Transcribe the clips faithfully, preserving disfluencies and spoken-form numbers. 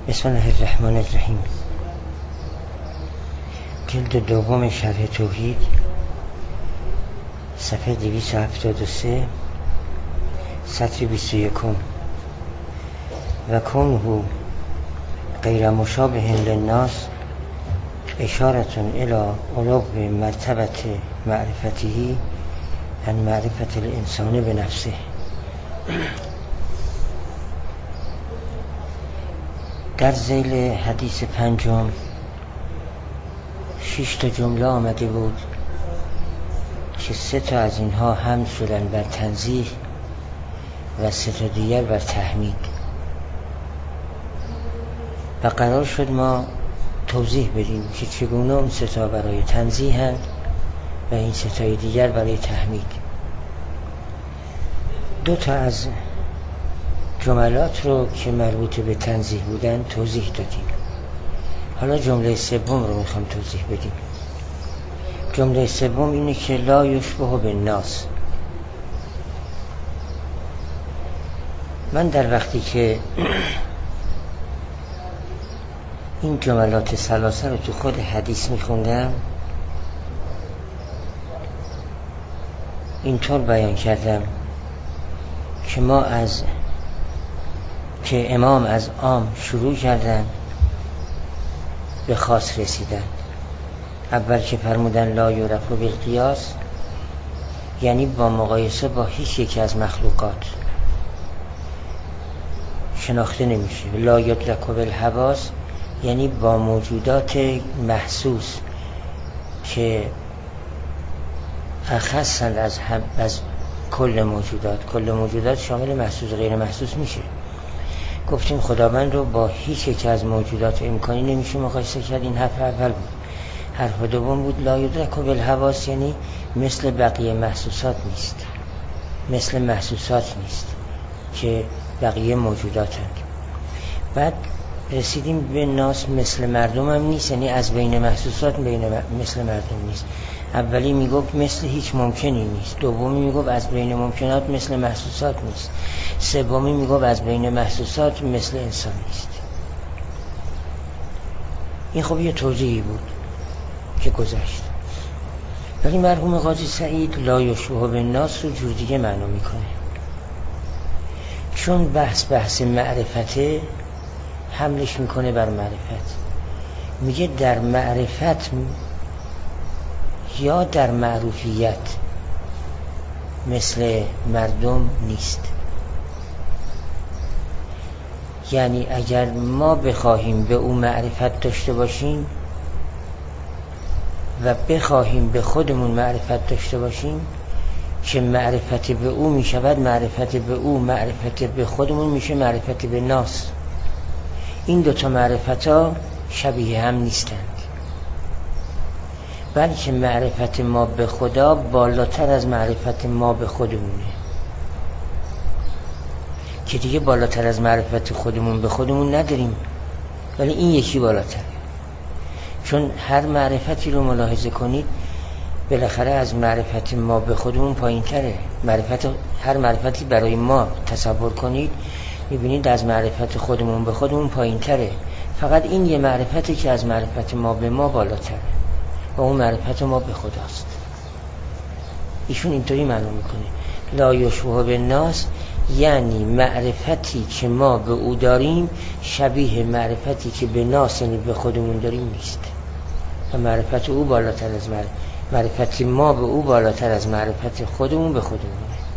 بسم الله الرحمن الرحیم. جلد دوم شرح توحید، صفحه دویست و هفتاد و سه، سطر بیست و یکم. و کونه غیر مشابه للناس اشارتون الى علو مرتبت معرفته عن معرفت الانسان به نفسه. در ذیل حدیث پنجم شش تا جمله آمده بود که سه تا از اینها حمل بر تنزیه و سه تا دیگر بر تحمید، و قرار شد ما توضیح بدیم که چگونه اون سه تا برای تنزیه هست و این سه تای دیگر برای تحمید. دو تا از جملات رو که مربوط به تنزیه بودن توضیح دادیم. حالا جمله سوم رو میخوام توضیح بدیم. جمله سوم اینه که لا یشبه بالناس. من در وقتی که این جملات ثلاثه رو تو خود حدیث میخوندم اینطور بیان کردم که ما از که امام از عام شروع کردن به خاص رسیدن. اول که فرمودن لا یعرف بالقیاس، یعنی با مقایسه با هیچ یکی از مخلوقات شناخته نمیشه. لا یدرک بالحواس، یعنی با موجودات محسوس که اخصند از, هم از کل موجودات. کل موجودات شامل محسوس و غیر محسوس میشه. گفتیم خداوند رو با هیچ یک از موجودات امکانی نمیشه مقایسه کرد. این حرف اول بود. حرف دوم بود لا یدرک بالحواس، یعنی مثل بقیه محسوسات نیست، مثل محسوسات نیست که بقیه موجودات هست. بعد رسیدیم به ناس، مثل مردم هم نیست، یعنی از بین محسوسات بین مثل مردم نیست. اولی میگفت مثل هیچ ممکنی نیست، دومی میگفت از بین ممکنات مثل محسوسات نیست، سومی میگفت از بین محسوسات مثل انسان نیست. این خب یه توضیحی بود که گذشت. ولی مرحوم قاضی سعید لا یشبه بالناس رو جور دیگه معنا میکنه، چون بحث بحث معرفته حملش میکنه بر معرفت. میگه در معرفت یا در معروفیت مثل مردم نیست. یعنی اگر ما بخواهیم به او معرفت داشته باشیم و بخواهیم به خودمون معرفت داشته باشیم، که معرفت به او میشود معرفت به او، معرفت به خودمون میشه معرفت به ناس. این دوتا معرفت ها شبیه هم نیستند، بلکه معرفت ما به خدا بالاتر از معرفت ما به خودمونه، که دیگه بالاتر از معرفت خودمون به خودمون نداریم، ولی این یکی بالاتره. چون هر معرفتی رو ملاحظه کنید بالاخره از معرفت ما به خودمون پایین تره. معرفت هر معرفتی برای ما تصور کنید میبینید از معرفت خودمون به خودمون پایین تره. فقط این یه معرفتی که از معرفت ما به ما بالاتره و اون معرفت ما به خداست. ایشون اینطوری معلوم میکنه لا یشبه بالناس، یعنی معرفتی که ما به او داریم شبیه معرفتی که به ناس یعنی به خودمون داریم نیست، و معرفت او بالاتر از معرفت معرفت ما به او بالاتر از معرفت خودمون به خودمون.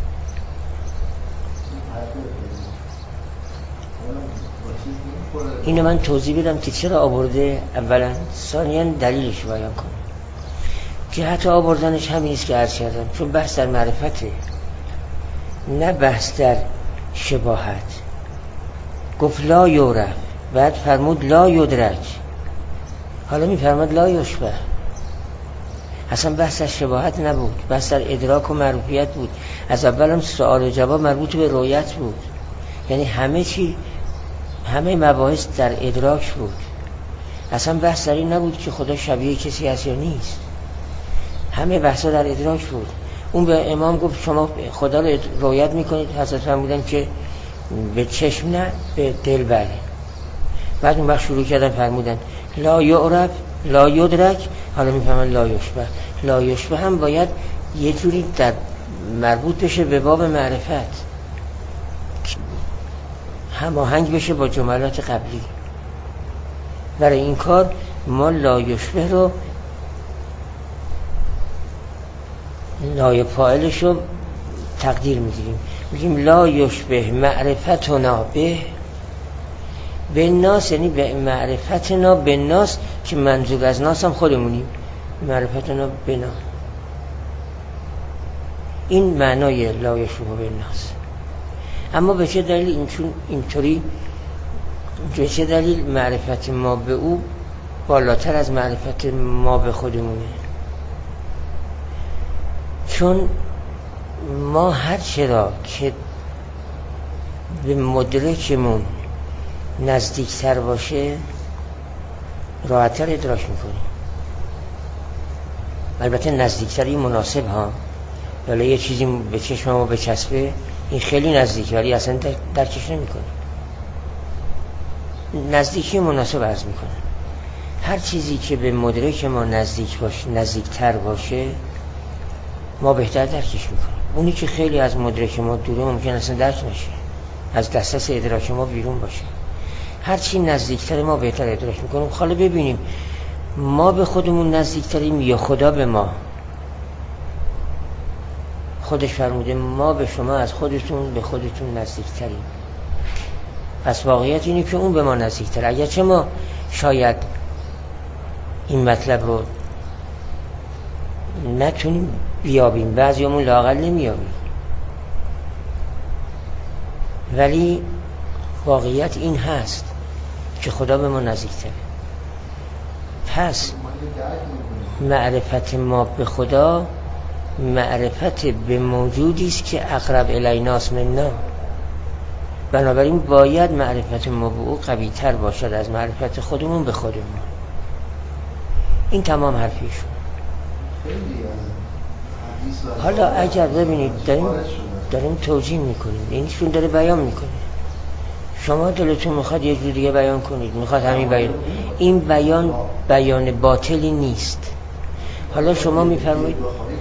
اینو من توضیح بدم که چرا آورده اولا، ثانیاً دلیلش بیان کنم. که حتی آوردنش همین است که عرض کردم، چون بحث در معرفته نه بحث در شباهت. گفت لا یعرف، بعد فرمود لا یدرک، حالا می فرمود لا یشبه. اصلا بحث در شباهت نبود، بحث در ادراک و معروفیت بود. از اول هم سوال و جواب مربوط به رؤیت بود، یعنی همه چی همه مباحث در ادراک بود. اصلا بحث در این نبود که خدا شبیه کسی هست یا نیست، همه بحثا در ادراک بود. اون به امام گفت شما خدا رو رؤیت میکنید؟ حضرت فرمودن که به چشم نه، به دل بله. بعد اون وقت شروع کردن فرمودن لا یعرف لا یدرک، حالا میفهمن لا یشبه. لا یشبه هم باید یه جوری در مربوط بشه به باب معرفت، هماهنگ بشه با جملات قبلی. برای این کار ما لا یشبه رو نایب فاعلش رو تقدیر میگیریم، میگیم لا یشبه معرفتنا به به ناس، یعنی به معرفتنا به ناس که منظور از ناس هم خودمونیم، معرفتنا به ناس. این معنای لا یشبه به ناس. اما به چه دلیل این چون اینطوری، به چه دلیل معرفت ما به او بالاتر از معرفت ما به خودمونه؟ چون ما هر چرا که به مدرکمون نزدیکتر باشه راحت‌تر ادراک میکنیم. البته نزدیکتری مناسب ها، ولی یه چیزی به چشم ما بچسبه این خیلی نزدیکه ولی اصلا درکش نمیکنیم. نزدیکی مناسب عرض میکنه. هر چیزی که به مدرک ما نزدیک باشه، نزدیکتر باشه، ما بهتر درکش میکنیم. اونی که خیلی از مدرک ما دوره ممکن اصلا درک نشه، از دسترس ادراک ما بیرون باشه. هر چی نزدیکتر ما بهتر ادراک میکنیم. حالا ببینیم ما به خودمون نزدیکتریم یا خدا به ما. خودش فرموده ما به شما از خودتون به خودتون نزدیکتریم. پس واقعیت اینه که اون به ما نزدیکتر. اگرچه ما شاید این مطلب رو نتونیم بیابیم، بعضیامون لااقل نمیابیم، ولی واقعیت این هست که خدا به ما نزدیکتره. پس معرفت ما به خدا معرفت به موجودی است که اقرب الیناس منا. بنابراین باید معرفت ما به او قوی تر باشد از معرفت خودمون به خودمون. این تمام حرفیشون. حالا اگر ببینید داریم داریم توجیه میکنیم، اینشون داره بیان میکنه، شما دلتون میخواد یه جور دیگه بیان کنید، میخواد همین بیان، این بیان بیان باطلی نیست. حالا شما میفرمایید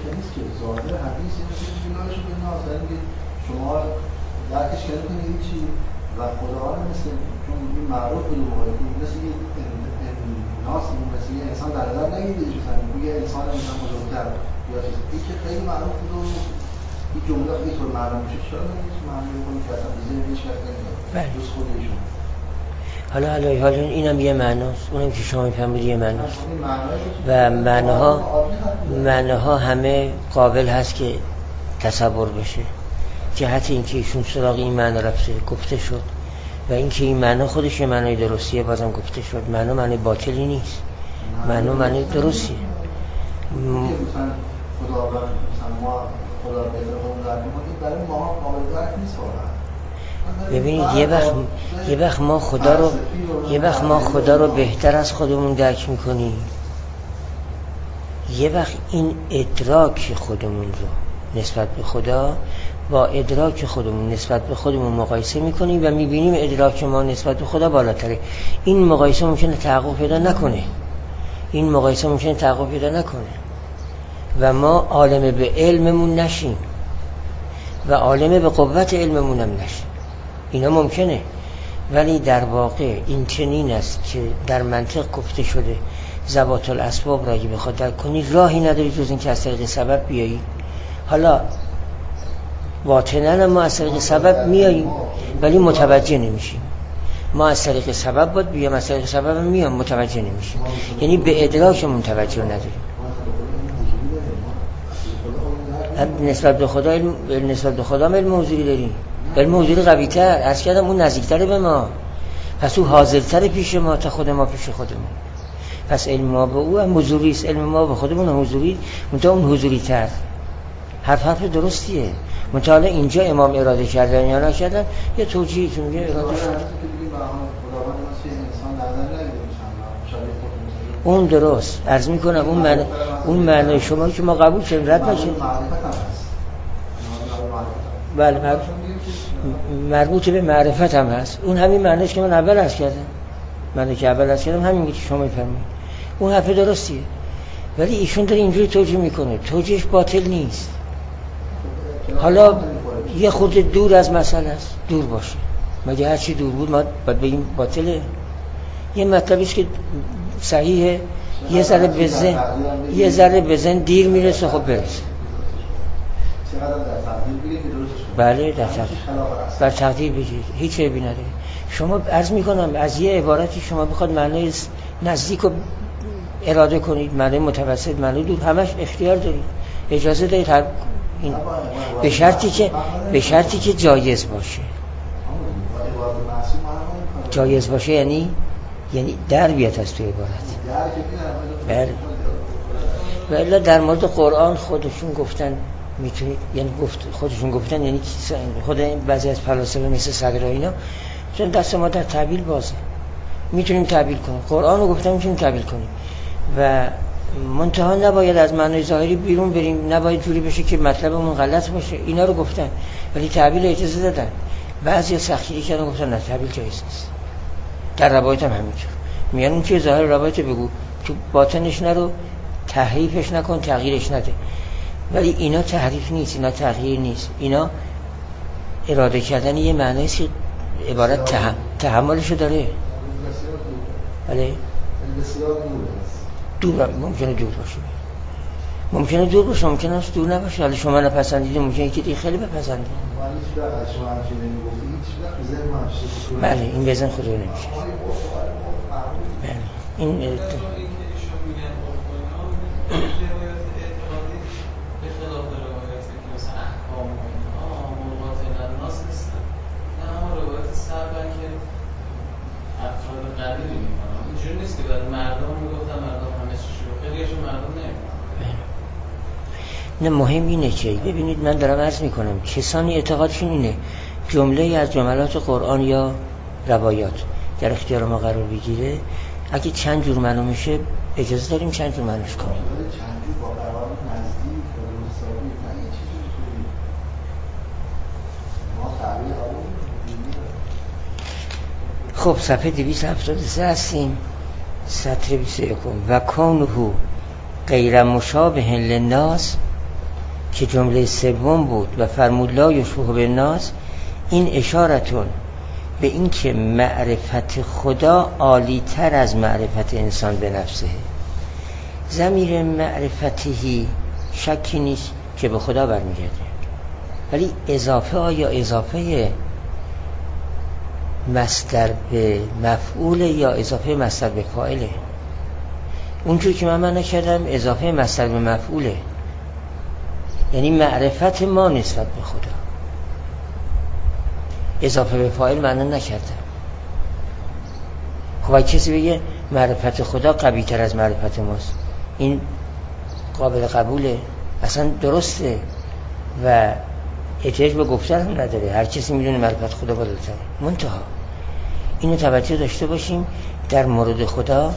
شما درکش کرده کنید چی و خدا مثل چون این معروف بود مثل یه ناس مثل یه انسان در نظر نگیرید، مثلا یه انسان مثلا بزرگتر یا چیزی این که خیلی معروف بود و این جمله خیلی طور معلوم میشه، چرا نمیشه معلوم کنید که اصلا بیزه هیچ کس نمیده جز خود ایشون. حالا حالا حالا اینم یه معناست، اونم که شما میفهمید یه معناست و معناها معناها همه قابل هست که تصور بشه. جهت اینکه ایشون سراغ این معنا رفته گفته شد و اینکه این معنا خودش یه معنای درستیه بازم گفته شد. معنا معنی باطلی نیست، معنا معنی درستیه. م... خدا و مثلا ما خدا به خودمون درک می‌کنیم، برای ما قابل درک نیست واقعا. ببینید یه وقت یه وقت ما خدا رو یه وقت ما خدا رو بهتر از خودمون درک می‌کنیم، یه وقت این ادراک خودمون رو نسبت به خدا با ادراک خودمون نسبت به خودمون مقایسه میکنیم و میبینیم ادراک ما نسبت به خدا بالاتره. این مقایسه ممکنه تحقق پیدا نکنه، این مقایسه ممکنه تحقق پیدا نکنه و ما عالم به علممون نشیم و عالم به قوت علممون هم نشیم. اینا ممکنه، ولی در واقع این چنین است که در منطق گفته شده ذوات الاسباب را اگه بخواد درک کنی راهی نداری جز این که از طریق سبب بیایی. حالا باطناً ما از طریق سبب میاییم ولی متوجه نمیشیم. ما از طریق سبب باید بیام، از طریق سبب هم میام متوجه نمیشیم، یعنی به ادراکمون توجه نداریم. نسبت به خدا علم نسبت به خدا علم حضوری داریم، علم حضوری قوی تر، عرض کردم اون نزدیکتره به ما، پس او حاضرتر پیش ما تا خود ما پیش خودمون. پس علم ما به او هم حضوری است، علم ما به خودمون هم حضوری، منتها اون حضوری تر. حرف حرف درستیه، مطالعه اینجا امام اراده کردن یا نکردن یه توجیهی که میگه اراده شد اون درست عرض میکنم. اون معنی اون معنی شما که ما قبول کنیم رد نشیم. بله مربوط به معرفت هم هست، اون همین معنیش که من اول عرض کردم. من که اول از کردم همین که شما میفرمایید اون حرف درستیه، ولی ایشون داره اینجوری توجیه میکنه، توجیهش باطل نیست. حالا یه خود دور از مسئله است، دور باشه، مگه هر چی دور بود ما باید بگیم باطله؟ یه مطلبی است که صحیحه، یه ذره بزن یه ذره بزن دیر میرسه، خب برسه. بله در تقدیر بر تقدیر بگید، هیچ عیبی نداره. شما عرض میکنم از یه عبارتی شما بخواد معنای نزدیک رو اراده کنید، معنای متوسط، معنای دور، همش اختیار دارید، اجازه دارید هر این به شرطی که به شرطی که جایز باشه. جایز باشه یعنی یعنی در بیاد از توی عبارت. بله. ولی در مورد قرآن خودشون گفتن میتونید، یعنی گفت خودشون گفتن یعنی خود بعضی از فلاسفه مثل صدر اینا چون دست ما در تعبیل بازه، میتونیم تعبیل کنیم قرآن رو، گفتن میتونیم تعبیل کنیم و منتها نباید از معنای ظاهری بیرون بریم، نباید جوری بشه که مطلبمون غلط باشه. اینا رو گفتن ولی تعبیل اجازه دادن. بعضی سختگیری کردن گفتن نه تعبیل جایز نیست. در روایت هم همینطور میگن اون که ظاهر روایت بگو، تو باطنش نرو، تحریفش نکن، تغییرش نده. ولی اینا تحریف نیست، اینا تغییر نیست، اینا اراده کردن یه معنی است که عبارت تهم... تحملشو داره. بله دور ممکنه دور باشه، ممکنه دور باشه، ممکنه است دور نباشه. حالا شما نپسندید، ممکنه که دیگه خیلی بپسندید. بله این بزن خود رو نمیشه. بله این نه مهم اینه که ببینید من دارم عرض میکنم کسانی اعتقادشون اینه جمله از جملات قرآن یا روایات در اختیار ما قرار بگیره، اگه چند جور معنا میشه اجازه داریم چند جور معناش کنیم. خب صفحه دویست و هفتاد و سه هستیم، سطر بیست و یک. و کونه غیر مشابه للناس که جمله سوم بود و فرمود لا یشبه بالناس، این اشارتون به این که معرفت خدا عالی تر از معرفت انسان به نفسه. ضمیر معرفتی شکی نیست که به خدا برمیگرده، ولی اضافه آیا اضافه مصدر به مفعول یا اضافه مصدر به فاعله؟ اونجور که من معنی کردم اضافه مصدر به مفعوله، یعنی معرفت ما نسبت به خدا. اضافه به فاعل معنی نکردم. خب اگه کسی بگه معرفت خدا قوی تر از معرفت ماست، این قابل قبوله، اصلا درسته و احتیاج به گفتن هم نداره، هر کسی میدونه معرفت خدا بالاتره. منتها اینو توجه داشته باشیم در مورد خدا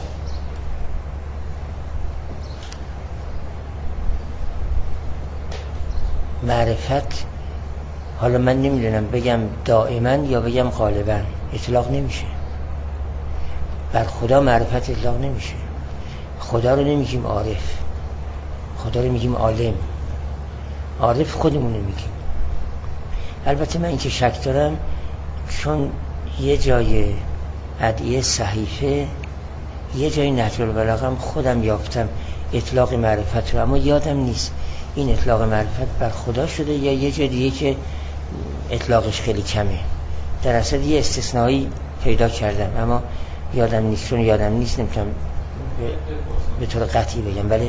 معرفت، حالا من نمیدونم بگم دائما یا بگم غالبا، اطلاق نمیشه بر خدا. معرفت اطلاق نمیشه. خدا رو نمیگیم عارف، خدا رو میگیم عالم. عارف خودمون نمیگیم. البته من این که شک دارم چون یه جای ادعیه صحیفه، یه جای نهج البلاغه هم خودم یافتم اطلاق معرفت رو، اما یادم نیست این اطلاق معرفت بر خدا شده یا یه جای دیگه که اطلاقش خیلی کمه. در اصل یه استثنایی پیدا کردم اما یادم نیست، چون یادم نیست نمیتونم به طور قطعی بگم. بله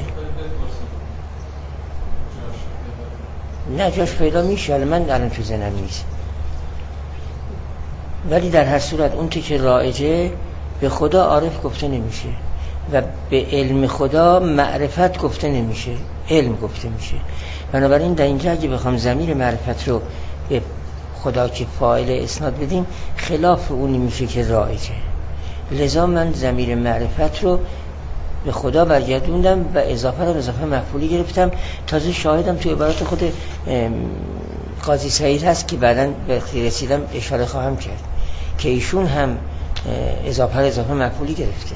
نه جاش پیدا میشه، ولی من الان تو ذهنم نیست. ولی در هر صورت اون که رایجه به خدا عارف گفته نمیشه و به علم خدا معرفت گفته نمیشه، علم گفته میشه. بنابراین در اینجا اگه بخوام ضمیر معرفت رو به خدا که فاعل اسناد بدیم خلاف اونی میشه که رایجه. لذا من ضمیر معرفت رو به خدا برگردوندم و اضافه رو اضافه مفعولی گرفتم. تازه شاهدم توی عبارت خود قاضی سعید هست که بعداً به رسیدم اشاره خواهم کرد که ایشون هم اضافه اضافه مفعولی گرفته.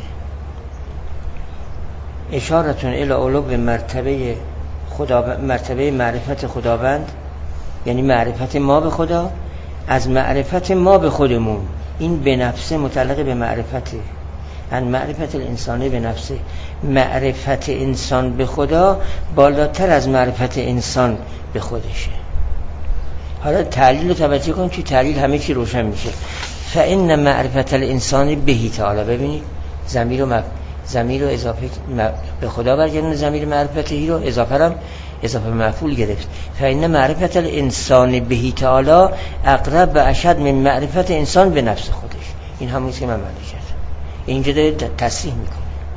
اشارتون الی علو به مرتبه خدا، مرتبه معرفت خداوند، یعنی معرفت ما به خدا از معرفت ما به خودمون. این به نفسه متعلق به معرفته، ان معرفت الانسانی به نفسه. معرفت انسان به خدا بالاتر از معرفت انسان به خودشه. حالا تعلیل رو توجه کن، توی تعلیل همه چی روشن میشه. فإن معرفت الانسانی بهی تعالی. ببینید ضمیر رو مف... ضمیر رو اضافه به خدا برگردونه، ضمیر معرفتی رو اضافه هم اضافه مفعول گرفت. فإن معرفت الانسان بهی تعالی اقرب و اشد من معرفت انسان به نفس خودش. این همونیه که من معنی کردم. اینجا داره تصریح میکنه.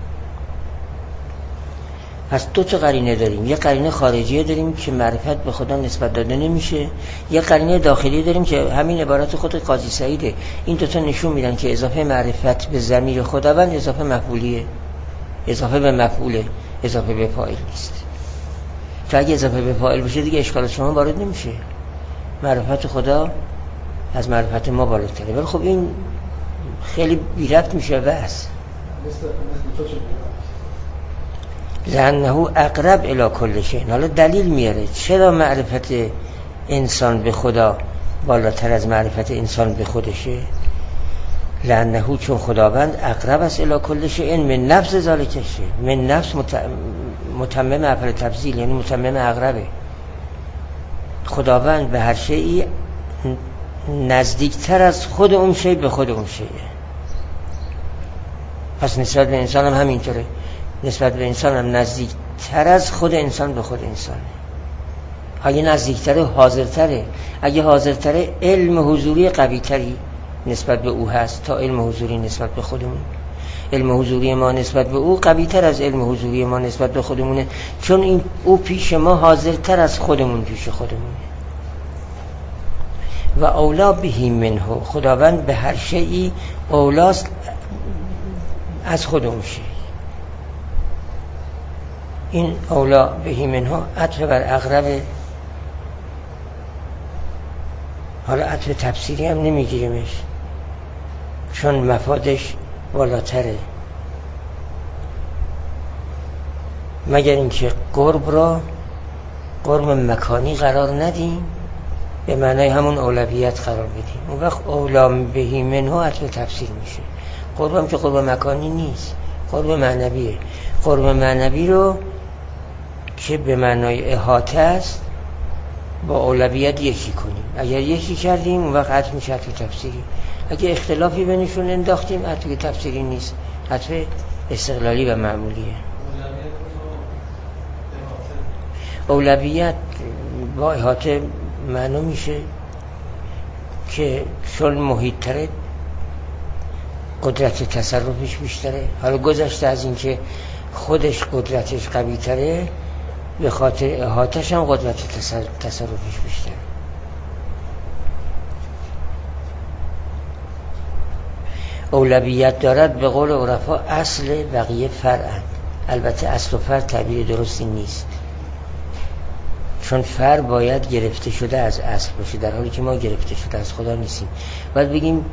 پس دو تا قرینه داریم، یه قرینه خارجیه داریم که معرفت به خدا نسبت داده نمیشه، یه قرینه داخلی داریم که همین عبارت خود قاضی سعیده. این دو تا نشون میدن که اضافه معرفت به ضمیر خداوند اضافه مفعولیه، اضافه به مفعوله، اضافه به فاعل نیست. تا اگه اضافه به فاعل بشه دیگه اشکال شما وارد نمیشه. معرفت خدا از معرفت ما بالاتره. ولی خب این خیلی بی ربط میشه بس. لأنه اقرب الی کل شیء. حالا دلیل میاره چرا معرفت انسان به خدا بالاتر از معرفت انسان به خودشه. لأنه چون خداوند اقرب است الی کل شیء من نفس ذالک شیء. من نفس متمم افعال تفضیل، یعنی متمم اقربه. خداوند به هر شیئی نزدیکتر از خود اون شیء به خود اون شیء. پس نسبت به انسان هم همینطوره. نسبت به انسان هم نزدیکتر از خود انسان به خود انسانه. اگه نزدیکتره حاضرتره. اگه حاضرتره علم حضوری قویتری نسبت به او هست تا علم حضوری نسبت به خودمون. علم حضوری ما نسبت به او قویتر از علم حضوری ما نسبت به خودمونه، چون این او پیش ما حاضرتر از خودمون پیش خودمونه. و اولا بهی منه. خداوند به هر شیئی اولاست از خود اون شیء. این اولا بهی منه عطف بر اقرب. حالا عطف تفسیری هم نمیگیریمش چون مفادش بالاتره، مگر اینکه قرب را قرب مکانی قرار ندیم، به معنای همون اولویت قرار بدیم. اون وقت اولا بهی منه عطف تفسیر میشه. قرب هم که قرب مکانی نیست، قرب معنویه. قرب معنوی رو که به معنای احاطه است با اولویت یکی کنیم. اگر یکی کردیم اون وقت عطف میشه عطف تفسیری. اگه اختلافی بینشون انداختیم عطف تفسیری نیست، عطف استقلالی و معمولیه. اولویت با احاطه معنی میشه که چون محیط تره قدرت تصرفش بیشتره. حالا گذشته از این که خودش قدرتش قوی تره، به خاطر احاطه‌اش هم قدرت تصرفش بیشتره. اولویت دارد به قول عرفا اصل بقیه فرعن. البته اصل و فرع تعبیر درستی نیست، چون فرع باید گرفته شده از اصل باشه، در حالی که ما گرفته شده از خدا نیستیم. باید بگیم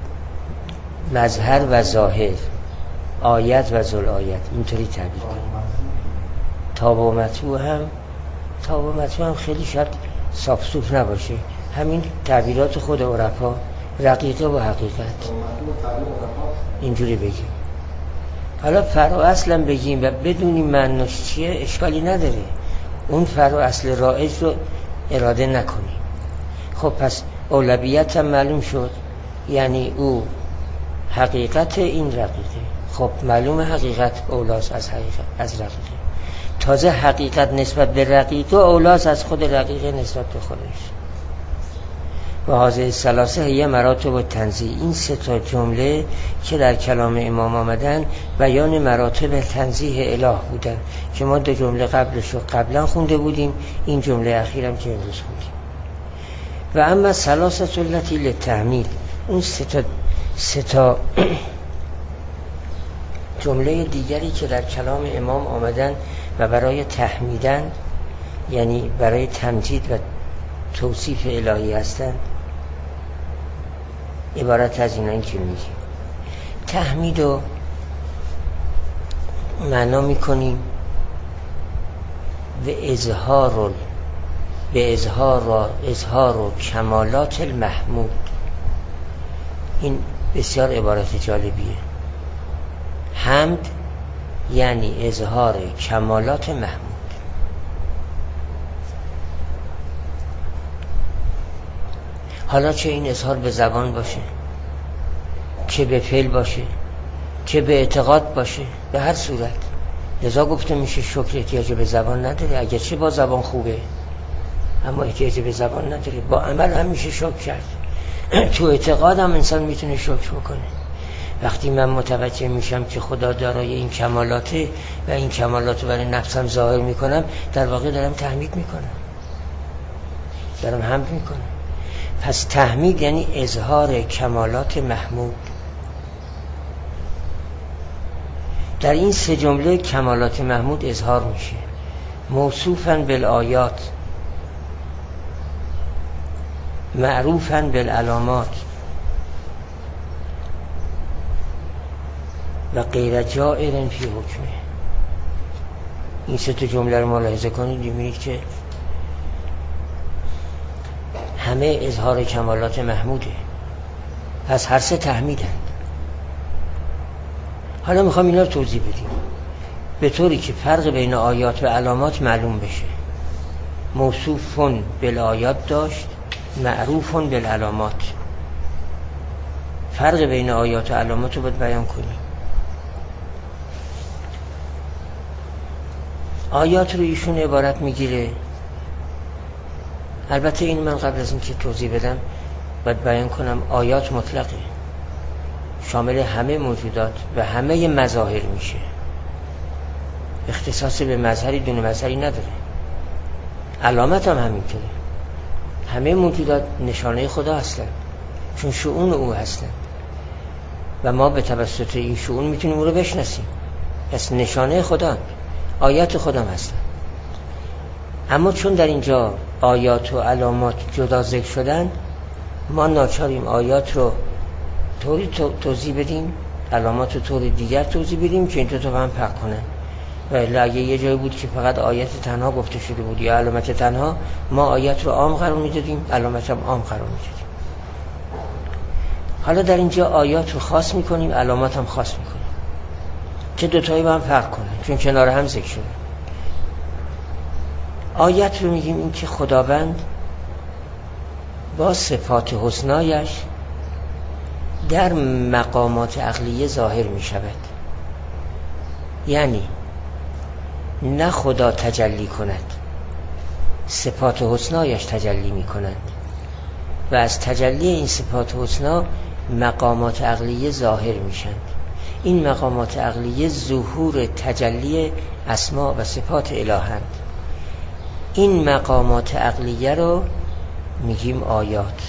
مظهر و ظاهر، آیت و ذوالآیت، اینطوری تعبیر کنیم. تاب و مطبوع هم تاب و مطبوع هم خیلی شاید صاف صوف نباشه. همین تعبیرات خود عرفا، رقیقه و حقیقت، اینجوری بگیم. حالا فرع و اصلا بگیم و بدونیم معناش چیه اشکالی نداره. اون فرع و اصل رایج رو اراده نکنیم. خب پس اولویت هم معلوم شد، یعنی او حقیقت این رقیقه. خب معلوم حقیقت اولاست از حقیقت از رقیقه. تازه حقیقت نسبت به رقیقه اولاست از خود رقیقه نسبت به خودش. و هذه ثلاثه یه مراتب و تنزیه. این سه تا جمله که در کلام امام آمدن بیان مراتب تنزیه اله بودن که ما دو جمله قبلش رو قبلا خونده بودیم، این جمله اخیرم که امروز خوندیم. و اما ثلاثه التی للتحمیل، اون سه تا سه تا جمله دیگری که در کلام امام آمدن و برای تحمیدن، یعنی برای تمجید و توصیف الهی هستند، عبارت از اینایی که میگیم. تحمید رو معنا میکنیم به اظهار به اظهار اظهار و کمالات المحمود. این بسیار عبارت جالبیه. حمد یعنی اظهار کمالات محمود. حالا چه این اظهار به زبان باشه، چه به فعل باشه، چه به اعتقاد باشه، به هر صورت. لذا گفته میشه شکر احتیاج به زبان نداره. اگر چه با زبان خوبه اما احتیاج به زبان نداره. با عمل هم میشه شکر کرد. تو اعتقاد هم انسان میتونه شکر بکنه. وقتی من متوجه میشم که خدا دارای این کمالاته و این کمالات رو برای نفسم ظاهر میکنم، در واقع دارم تحمید میکنم، دارم حمد میکنم. پس تحمید یعنی اظهار کمالات محمود. در این سه جمله کمالات محمود اظهار میشه. موصوفاً بالآیات، معروفاً بالعلامات و غیر جائر فی حکمه. این سه تا جمله رو ملاحظه کنید، می‌بینید که همه اظهار کمالات محموده. پس هر سه تحمیدن. حالا میخوام اینا رو توضیح بدیم به طوری که فرق بین آیات و علامات معلوم بشه. موصوفون بالآیات داشت، معروفون بالعلامات. فرق بین آیات و علامات رو باید بیان کنیم. آیات رو ایشون عبارت میگیره، البته این من قبل از این که توضیح بدم باید بیان کنم، آیات مطلقه، شامل همه موجودات و همه مظاهر میشه، اختصاص به مظهری دون مظهری نداره. علامت هم همینطوره، همه موجودات نشانه خدا هستن چون شؤون او هستن و ما به توسط این شؤون میتونیم او رو بشناسیم. پس نشانه خدا، آیات خدا هستن. اما چون در اینجا آیات و علامات جدا ذکر شدن، ما ناچاریم آیات رو طوری توضیح بدیم، علامات رو طور دیگر توضیح بدیم که این دو تا هم فرق کنن. و اگه یه جایی بود که فقط آیات تنها گفته شده بود یا علامت تنها، ما آیات رو عام قرار میدادیم، علامت هم عام قرار میدادیم. حالا در اینجا آیات رو خاص میکنیم، علامات هم خاص میکنیم که دوتایی با هم فرق کنن چون کنار هم ذکر شده. آیت رو میگیم این که خداوند با صفات حسنایش در مقامات عقلیه ظاهر می شود. یعنی نه خدا تجلی کند، صفات حسنایش تجلی می کنند و از تجلی این صفات حسنا مقامات عقلیه ظاهر می شند. این مقامات عقلیه ظهور تجلی اسما و صفات الهند. این مقامات عقلیه رو میگیم آیات،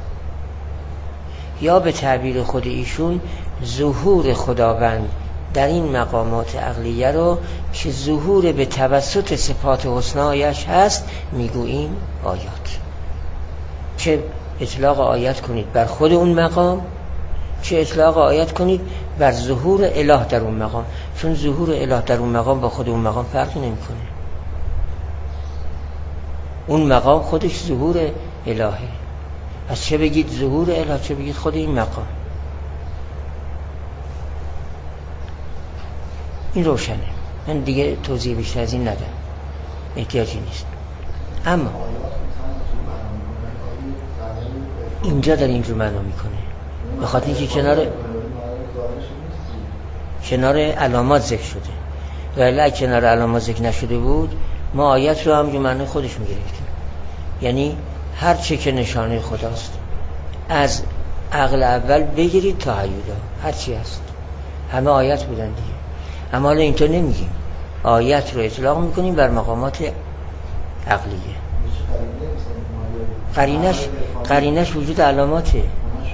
یا به تعبیر خود ایشون ظهور خداوند در این مقامات عقلیه رو که ظهور به توسط صفات حسنایش هست میگوییم آیات. چه اطلاق آیات کنید بر خود اون مقام، چه اطلاق آیات کنید بر ظهور اله در اون مقام، چون ظهور اله در اون مقام با خود اون مقام فرقی نمیکنه. اون مقام خودش ظهور الهه. پس چه بگید ظهور اله، چه بگید خود این مقام. این روشنه، من دیگه توضیح بیشتر از این ندم، احتیاجی نیست. اما اینجا در اینجور معنا میکنه به خاطر اینکه کنار کنار علامات ذکر شده، ولی اگه کنار علامات ذکر نشده بود ما آیت رو هم جو معنی خودش میگرفتیم. یعنی هر چه که نشانه خداست از عقل اول بگیرید تا حیودا، هر چی هست همه آیت بودن دیگه. اما حالا اینطور نمیگیم، آیت رو اطلاق میکنیم بر مقامات عقلیه. قرینش قرینش وجود علاماته.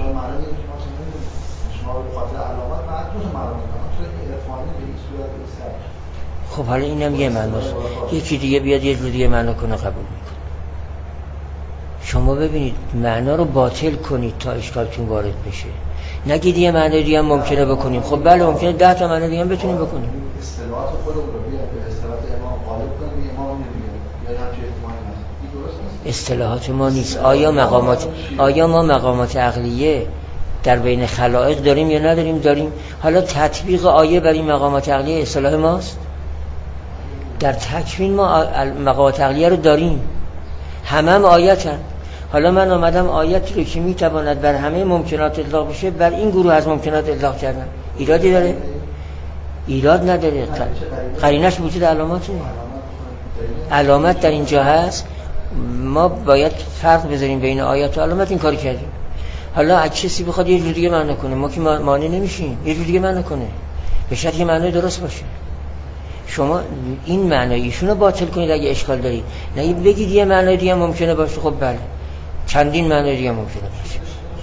خب حالا اینم یه معناست، یکی دیگه بیاد یه جور دیگه معنا کنه قبول میکنه. شما ببینید معنا رو باطل کنید تا اشکالتون وارد بشه، نگید یه معنی دیگه هم ممکنه بکنیم. خب بله ممکنه ده تا معنی دیگه هم بتونیم بکنیم. اصطلاحات خودمون رو بیاد به اصطلاحات امام غالب کنیم، امام نمیگه یا همچین احتمالی هست. این درست نیست. اصطلاحات ما نیست. آیا مقامات آیا ما مقامات عقلیه در بین خلائق داریم یا نداریم؟ داریم. حالا تطبیق آیه بر این مقامات عقلیه اصطلاح ماست؟ در تکوین ما مقامات عقلیه رو داریم، همه هم آیتن. حالا من آمدم آیتی رو که میتواند بر همه ممکنات اطلاق بشه بر این گروه از ممکنات اطلاق کردم. ایرادی داره؟ ایراد نداره. قرینش وجود علاماته. علامت در اینجا هست، ما باید فرق بذاریم بین آیات و علامت. این کاری کردیم. حالا اگه کسی بخواد یه جور دیگه معنی کنه، ما که مانع نمیشیم یه جور دیگه معنی کنه، به شرطی که معنی درست باشه. شما این معنی ایشونو باطل کنید اگه اشکال دارید، نه بگید یه معنی دیگه ممکنه باشه. خب بله چندین معنی دیگه ممکنه باشه.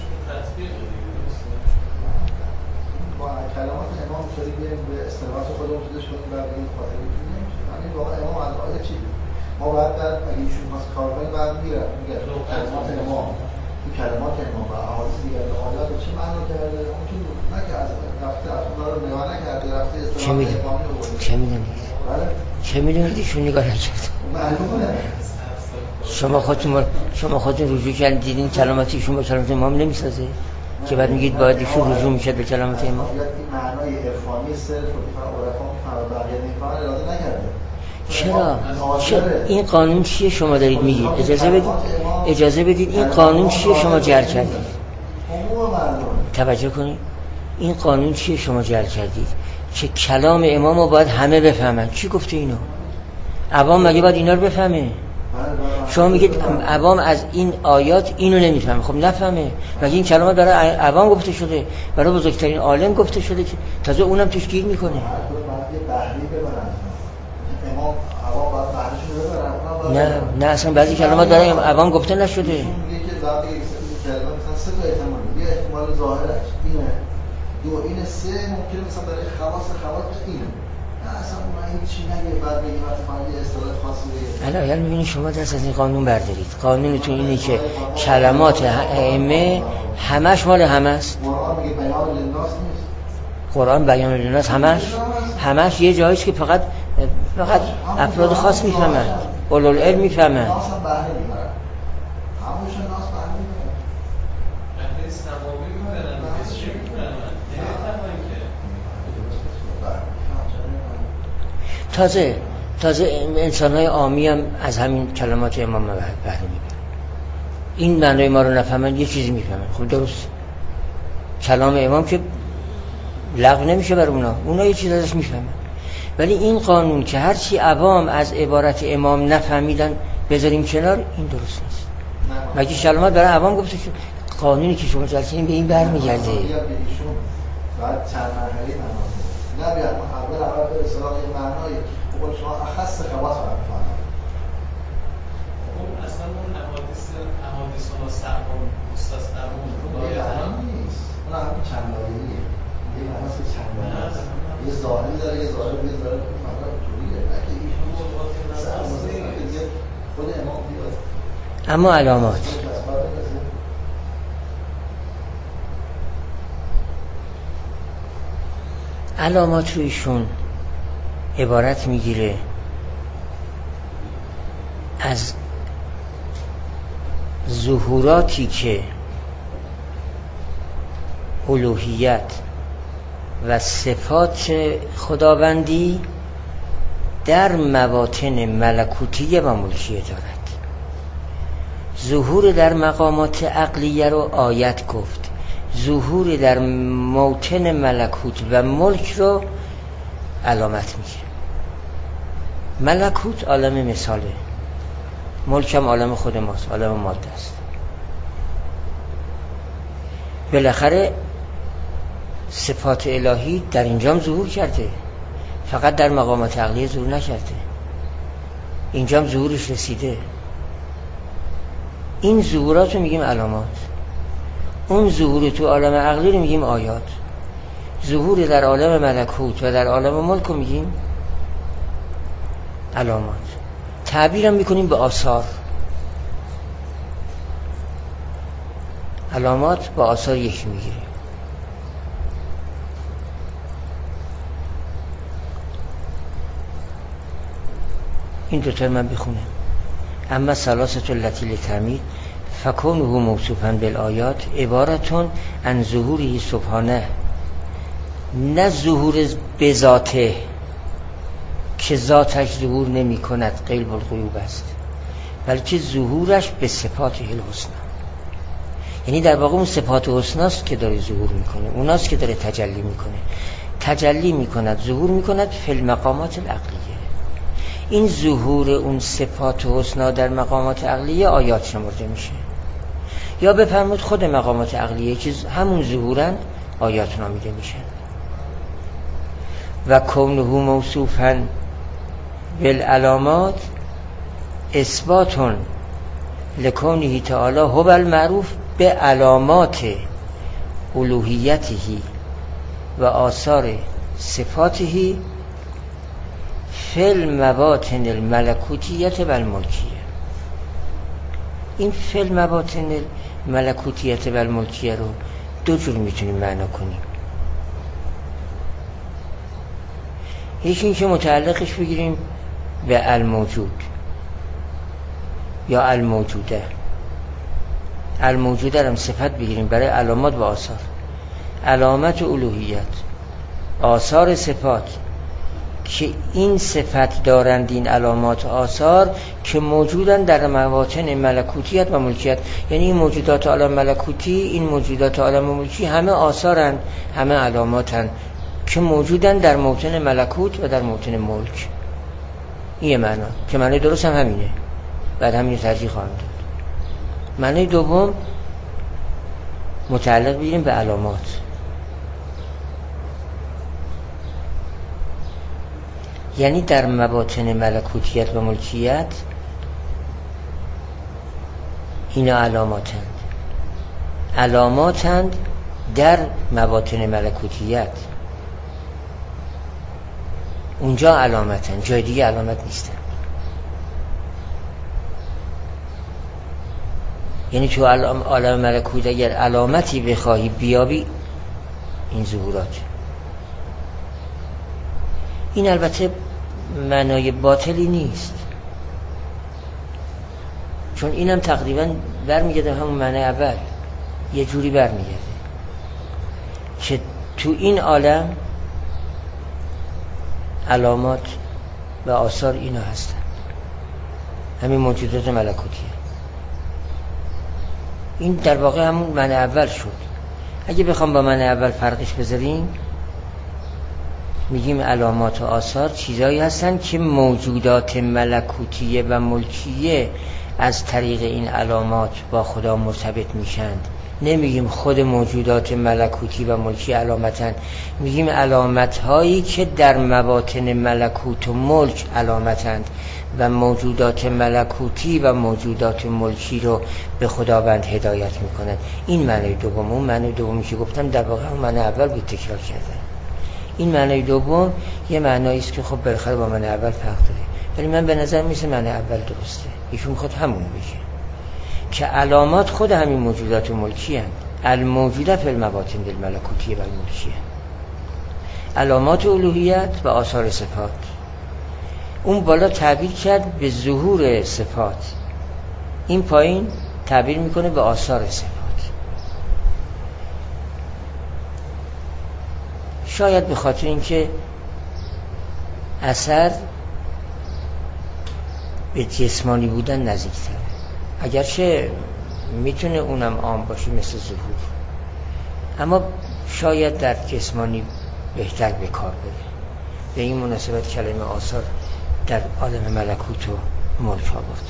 با کلمات امام شده بیاریم به اصطلاحات خودمون چیزش کنیم بعد این خاطر میتونیم نمیشه. یعنی واقعا امام از آیه چی بود؟ ما باید بعد اگه ایشون خواست کار کنیم بعد میره میگه کلمات امام این کلمات امام و احادیث دیگر آیات چه معنا کرده؟ اون که نه که از رفته از اونها رو نگاه نکرده، رفته اصطلاحات امامی رو برده. چه میدونید؟ بله؟ چه میدونید ایشون نگاه نکرده؟ معلومه. شما خودتون شما خودتون رجوع کردین دیدین کلمات ایشون با کلمات امام نمیسازه که بعد میگید باید ایشون رجوع میشه به کلمات امام. معنای عرفانی صرف و عرفان بقیه نمیفهمن اراده نکرده. چرا؟ چرا؟ این قانون چیه شما دارید میگید؟ اجازه بدید اجازه بدید این قانون چیه شما جر کردید؟ توجه کنید. این قانون چیه شما جر کردید؟ که کلام امام رو باید همه بفهمن. کی گفته اینو؟ عوام مگه باید اینا رو بفهمه؟ شما میگید عوام از این آیات اینو نمیفهمه. خب نفهمه، مگه این کلمات برای عوام گفته شده، برای بزرگترین عالم گفته شده که تازه اونم توش گیر میکنه. نه نه اصلا بعضی کلمات برای عوام گفته نشده. میگه که ذاتی که کلمات مثلا سه تا احتمال، یه احتمال ظاهرش اینه، دو این سه ممکنه مثلا برای خواص خواص اینه. اصلا من این چی نگه بعد بگیم مثلا یه اصطلاح خاصی بگه. الان می‌بینید شما دست از این قانون بردارید. قانونتون اینه که کلمات ائمه همش مال همه است. قرآن میگه بیان للناس نیست. قرآن بیان للناس همش همش یه جاییه که فقط فقط افراد خاص میفهمن، اولوالعلم میفهمن. ناس هم بهره میبرن. همونشون ناس بهره میبرن. اهل سماوی میبرن. چی میکنن؟ تازه تازه انسان‌های عامی هم از همین کلمات امام بهره میبرن. این معنای ما رو نفهمن یه چیزی میفهمن. خب درست کلام امام که لغو نمیشه بر اونا، اونا یه چیز ازش میفهمن. ولی این قانون که هرچی عوام از عبارت امام نفهمیدن بذاریم کنار، این درست نیست. مگه کلمات برای عوام گفته شد؟ قانونی که شما جلسین به این برمیگرده. بعد چند مرحله معنا نه بیاد اول اول به اصطلاح معنای بقول شما اخص خواص رو بفهمید. اون اصلا اون احادیث احادیث و سعون مستثنون رایت نیست. اون هم چند لایه‌ایه. یه معناست چند لایه. یه ظاهری داره، یه ظاهر به ظاهر فقط طوریه. اگه ایشون خود امام بیاد. اما علامات علامات رویشون عبارت میگیره از ظهوراتی که الوهیت و صفات خداوندی در مواطن ملکوتیه و ملکیه دارد. ظهور در مقامات عقلیه رو آیت گفت، ظهور در موطن ملکوت و ملک رو علامت میگه. ملکوت عالم مثاله، ملک هم عالم خود ماست، عالم ماده است. بالاخره صفات الهی در اینجام ظهور کرده، فقط در مقامات عقلیه ظهور نکرده، اینجام ظهورش رسیده. این ظهورات رو میگیم علامات، اون ظهور تو عالم عقلی رو میگیم آیات. ظهور در عالم ملکوت و در عالم ملک رو میگیم علامات. تعبیرم میکنیم به آثار. علامات با آثار یکی میگیره. این دوتا من بخونم. اما ثلاثه التي للتعمید فکونه موصوفا بالآیات عبارتون عن ظهوره سبحانه، نه ظهور بذاته که ذاتش ظهور نمی کند غیب الغیوب است، بلکه ظهورش به صفات الحسنا. یعنی در واقع اون صفات حسناست که داره ظهور میکنه، اوناست که داره تجلی میکنه. تجلی میکند، ظهور میکند فی المقامات العقلیه. این ظهور اون صفات حسنا در مقامات عقلیه آیات شمرده میشه، یا بفرمود خود مقامات عقلیه که همون ظهورن آیات نامیده میشن. و کونه موصوفا بالعلامات اثباتون لکونه تعالی هو المعروف به علامات الوهیته و آثار صفاته فی المواطن الملکوتیت و الملکیه. این فی المواطن الملکوتیت و الملکیه رو دو جور میتونیم معنا کنیم. یکی این که متعلقش بگیریم به الموجود یا الموجوده، الموجوده رو صفت بگیریم برای علامات و آثار، علامت الوهیت، آثار صفات، که این صفت دارند این علامات و آثار که موجودن در مواطن ملکوتیت و ملکیت. یعنی این موجودات عالم ملکوتی، این موجودات عالم ملکی همه آثارن، همه علاماتن که موجودن در موطن ملکوت و در موطن ملک. این معنا که معنی درست هم همینه، بعد همین ترجیح خواهم داد. معنی دوم متعلق بگیریم به علامات، یعنی در مواطن ملکوتیت و ملکیت اینا علاماتند، علاماتند در مواطن ملکوتیت، اونجا علامتن، جای دیگه علامت نیستن. یعنی تو عالم ملکوت اگر علامتی بخواهی بیابی این ظهورات. این البته معنای باطلی نیست، چون اینم تقریبا برمیگرده همون معنی اول، یه جوری برمیگرده که تو این عالم علامات و آثار اینا هستن، همین موجودات ملکوتیه. این در واقع همون معنی اول شد. اگه بخوام با معنی اول فرقش بذاریم، میگیم علامات و آثار چیزایی هستن که موجودات ملکوتیه و ملکیه از طریق این علامات با خدا مرتبط میشند. نمیگیم خود موجودات ملکوتی و ملکی علامتن، میگیم علامت هایی که در مواطن ملکوت و ملک علامتند و موجودات ملکوتی و موجودات ملکی رو به خداوند هدایت میکنند. این معنی دوم. اون معنی دومی که گفتم در واقع اون معنی اول بود تکرار کردن. این معنی دوم یه معنایی است که خب بالاخره با معنی اول فرق داره، ولی من به نظر میسه معنی اول درسته. ایشون خود همون میگه که علامات خود همین موجودات ملکی هستند، الموجوده فی المواطن الملکوتی و الملکیه، علامات الوهیت و آثار صفات. اون بالا تعبیر کرد به ظهور صفات، این پایین تعبیر میکنه به آثار صفات. شاید به خاطر اینکه اثر به جسمانی بودن نزدیک‌تره، اگرچه میتونه اونم عام باشه مثل ظهور، اما شاید در جسمانی بهتر به کار بره. به این مناسبت کلمه آثار در عالم ملکوت و ملک آورد.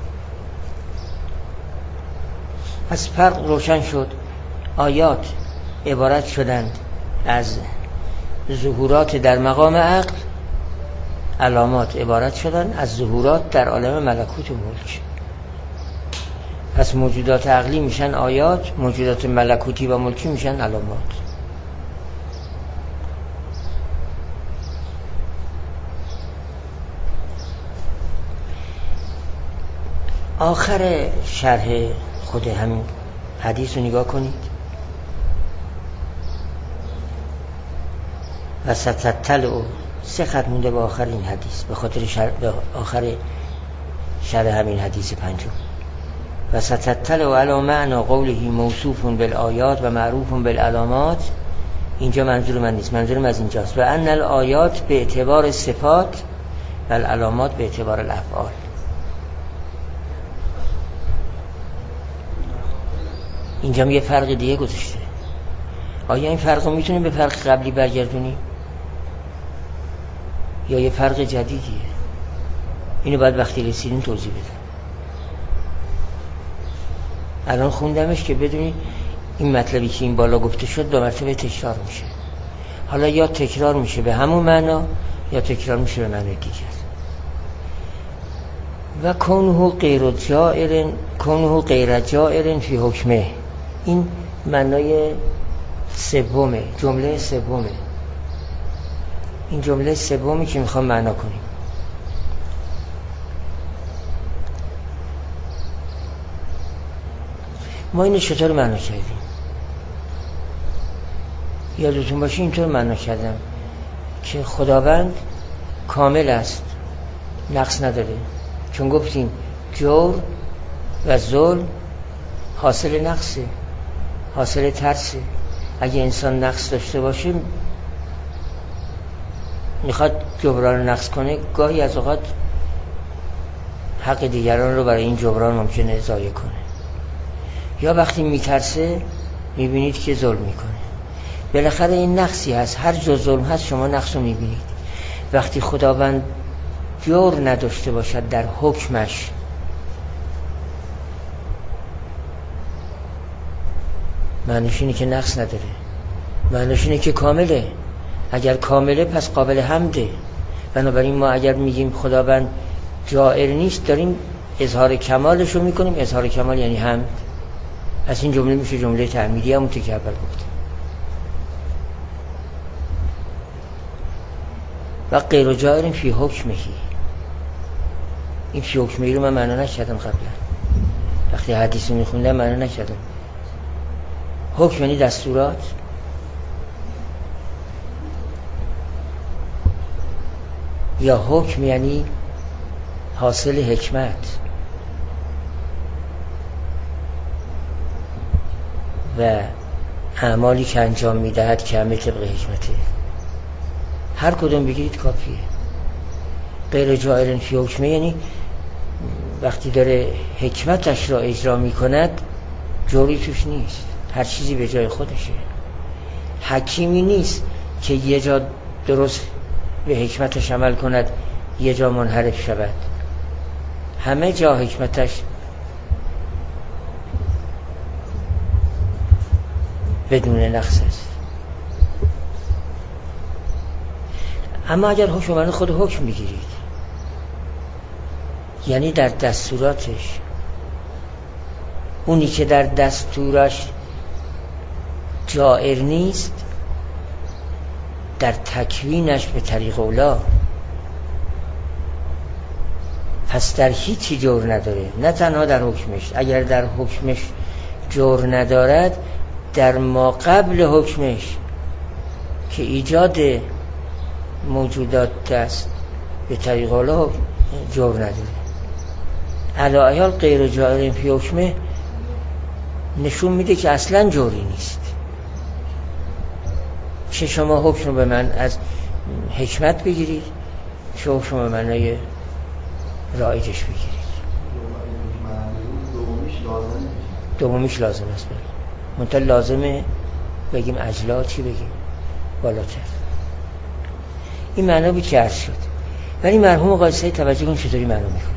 از فرق روشن شد. آیات عبارت شدند از ظهورات در مقام عقل، علامات عبارت شدند از ظهورات در عالم ملکوت و ملک. پس موجودات عقلی میشن آیات، موجودات ملکوتی و ملکی میشن علامات. آخر شرح خود همین حدیث رو نگاه کنید. و ستتلع، سه خط مونده به آخر این حدیث، به خاطر شر... به آخر شرح همین حدیث پنجم. و ستتلع علی معنی قوله موصوف بالآیات و معروف بالعلامات. اینجا منظور من نیست، منظورم از اینجاست. و ان الآیات به اعتبار صفات و العلامات به اعتبار الافعال. اینجا یه فرق دیگه گذاشته. آیا این فرق رو میتونیم به فرق قبلی برگردونیم یا یه فرق جدیدیه؟ اینو باید وقتی رسیدیم توضیح بدم. الان خوندمش که بدونی این مطلبی که این بالا گفته شد دو مرتبه تکرار میشه. حالا یا تکرار میشه به همون معنا یا تکرار میشه به معنی دیگر. و کونه غیر جائر، کونه غیر جائر فی حکمه، این معنای سومه، جمله سومه. این جمله سومی که میخوام معنا کنیم. ما اینو چطور معنا کردیم؟ یادتون باشه اینطور معنا کردم که خداوند کامل است، نقص نداره. چون گفتیم جور و ظلم حاصل نقصه، حاصل ترسه. اگه انسان نقص داشته باشه میخواد جبران نقص کنه، گاهی از اوقات حق دیگران رو برای این جبران ممکنه ضایع کنه. یا وقتی میترسه میبینید که ظلم میکنه. بالاخره این نقصی هست، هر جور ظلم هست شما نقص رو میبینید. وقتی خداوند جور نداشته باشد در حکمش، معنیش اینه که نقص نداره، معنیش اینه که کامله. اگر کامله پس قابل حمده. بنابراین ما اگر میگیم خداوند جائر نیست داریم اظهار کمالش رو میکنیم. اظهار کمال یعنی حمد. از این جمله میشه جمله تعمیدی، همونطور که اول گفتم. و غیر جائر فی حکمه، این فی حکمه رو من معنا نکردم قبلا، وقتی حدیث رو میخوندم معنا نکردم. حکم یعنی دستورات، یا حکم یعنی حاصل حکمت و اعمالی که انجام میدهد که همه طبق حکمته. هر کدوم بگیرید کافیه. غیر جائر فی حکمه یعنی وقتی داره حکمتش را اجرا میکند جوری توش نیست، هر چیزی به جای خودشه. حکیمی نیست که یه جا درست به حکمتش عمل کند یه جا منحرف شود. همه جا حکمتش بدون نقص است. اما اگر حکم من خود حکم بگیرید، یعنی در دستوراتش، اونی که در دستورش جائر نیست در تکوینش به طریق اولا، پس در هیچی جور نداره. نه تنها در حکمش، اگر در حکمش جور ندارد در ما قبل حکمش که ایجاد موجودات است به طریق اولا جور نداره. علی ایال غیر جائر فی حکمه نشون میده که اصلا جوری نیست. چه شما حکم رو به من از حکمت بگیرید، چه حکم رو به معنای رایجش بگیرید. دومیش لازم است. منتها لازمه بگیم اجلا، چی بگیم بالاتر. این معنا بود که عرض شد. ولی مرحوم قایصی توجه کن چطوری معنا میکنه.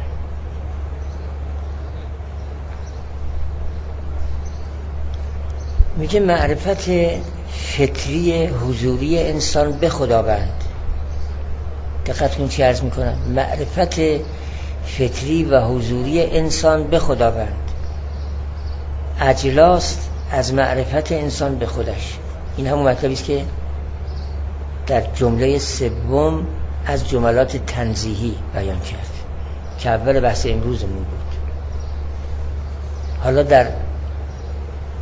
میگه معرفت فطری حضوری انسان به خداوند. دقت کن چی عرض میکنم. معرفت فطری و حضوری انسان به خداوند اجلاست از معرفت انسان به خودش. این همون مطلبی است که در جمله سوم از جملات تنزیهی بیان کرد که اول بحث امروزمون بود. حالا در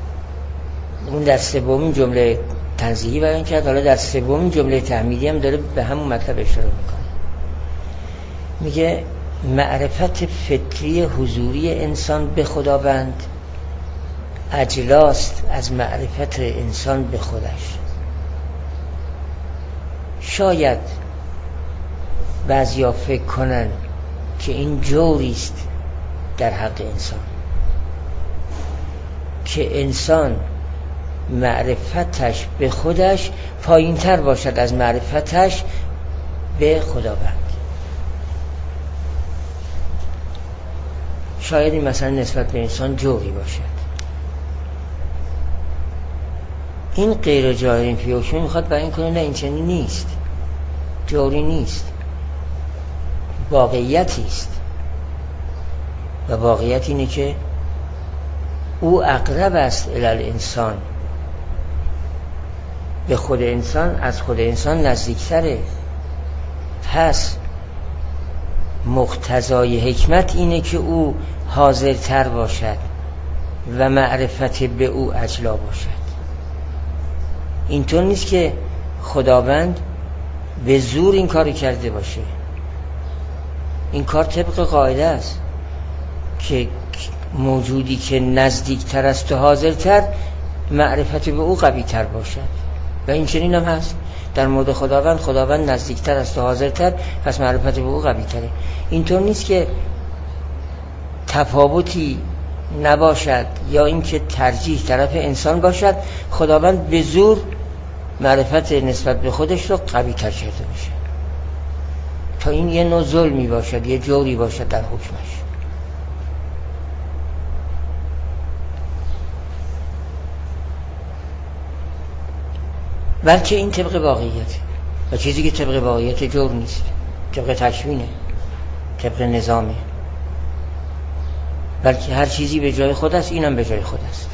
اون در سومین جمله تنزیهی بیان کرد، حالا در سومین جمله تحمیدی هم داره به همون مطلب اشاره میکنه. میگه معرفت فطری حضوری انسان به خداوند اجلاست از معرفت انسان به خودش. شاید بعضیا فکر کنن که این جوریست در حق انسان که انسان معرفتش به خودش پایین تر باشد از معرفتش به خداوند. شاید این مثلا نسبت به انسان جوری باشد. این غیر جاری فی حکم میخواد بیان کنه نه این چنین نیست، جوری نیست، واقعیتی است و واقعیت اینه که او اقرب است الی الانسان، به خود انسان از خود انسان نزدیکتره. پس مقتضای حکمت اینه که او حاضرتر باشد و معرفت به او اجلا باشد. اینطور نیست که خداوند به زور این کاری کرده باشه. این کار طبق قاعده است که موجودی که نزدیکتر است و حاضرتر معرفت به او قوی تر باشد و این چنین هم هست در مورد خداوند. خداوند نزدیکتر است و حاضرتر، پس معرفت به او قوی تره. اینطور نیست که تفاوتی نباشد یا اینکه ترجیح طرف انسان باشد، خداوند به زور معرفت نسبت به خودش رو قوی تر کرده باشه تا این یه نوع ظلمی باشد، یه جوری باشد در حکمش. بلکه این طبق واقعیت و چیزی که طبق واقعیت جور نیست، طبق تکوینه، طبق نظامه، بلکه هر چیزی به جای خود است، اینم به جای خود است.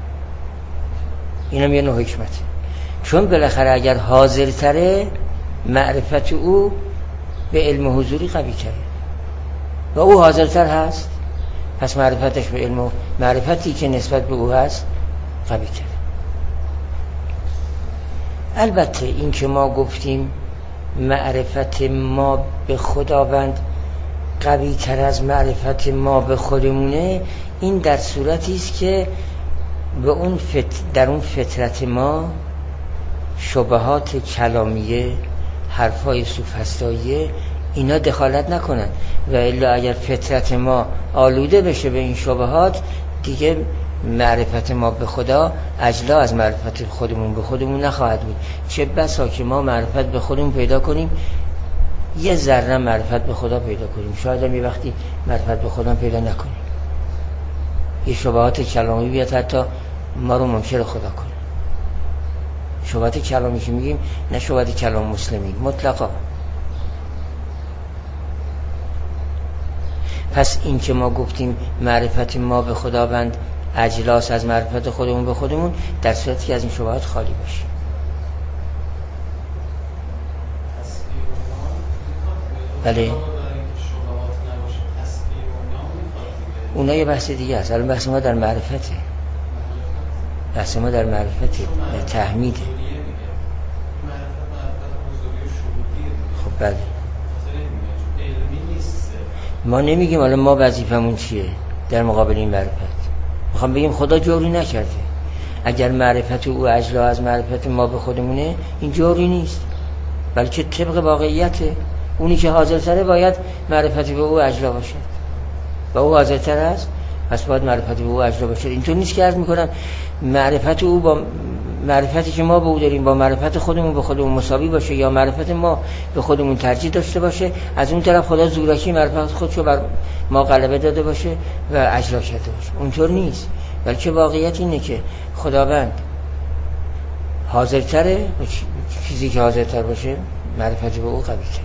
اینم یه نوع حکمته، چون بالاخره اگر حاضرتره معرفت او به علم حضوری قوی تره و او حاضرتر هست، پس معرفتش به علم و معرفتی که نسبت به او هست قوی تره. البته این که ما گفتیم معرفت ما به خداوند قوی تر از معرفت ما به خودمونه، این در صورتی است که به اون فت... در اون فطرت ما شبهات کلامیه، حرفای سوفسطاییه اینا دخالت نکنن و الا اگر فطرت ما آلوده بشه به این شبهات، دیگه معرفت ما به خدا اجلا از معرفت خودمون به خودمون نخواهد بود. چه بسا که ما معرفت به خودمون پیدا کنیم، یه ذره معرفت به خدا پیدا کنیم، شاید هم یه وقتی معرفت به خدا پیدا نکنیم، یه شبهات کلامی بیاد حتی ما رو منکر خدا کنه. شبهات کلامی که میگیم نه شبهات کلام مسلمی مطلقا. پس این که ما گفتیم معرفت ما به خداوند اجلاس از معرفت خودمون به خودمون، در صورتی که از این شبهات خالی باشیم. بله اونا یه بحث دیگه است. الان بحث ما در معرفته، بحث ما در معرفته، در تحمیده. خب بله ما نمیگیم حالا ما وظیفمون چیه در مقابل این معرفت، میخوام بگیم خدا جوری نکرده. اگر معرفت او اجلا از معرفت ما به خودمونه، این جوری نیست، بلکه طبق واقعیته. اونی که حاضرتره باید معرفتی به او اجلا باشه و او حاضرتر است، پس باید معرفتی به او اجلا باشه. اینطور نیست که عرض میکنم معرفت او با معرفتی که ما به او داریم با معرفت خودمون به خودمون مساوی باشه یا معرفت ما به خودمون ترجیح داشته باشه. از اون طرف خدا زورکی معرفت خودشو بر ما غلبه داده باشه و اجلا کرده باشه. اونطور نیست، بلکه واقعیت اینه که خداوند حاضرتره، چیزی که حاضرتر باشه معرفت به او قوی کرده.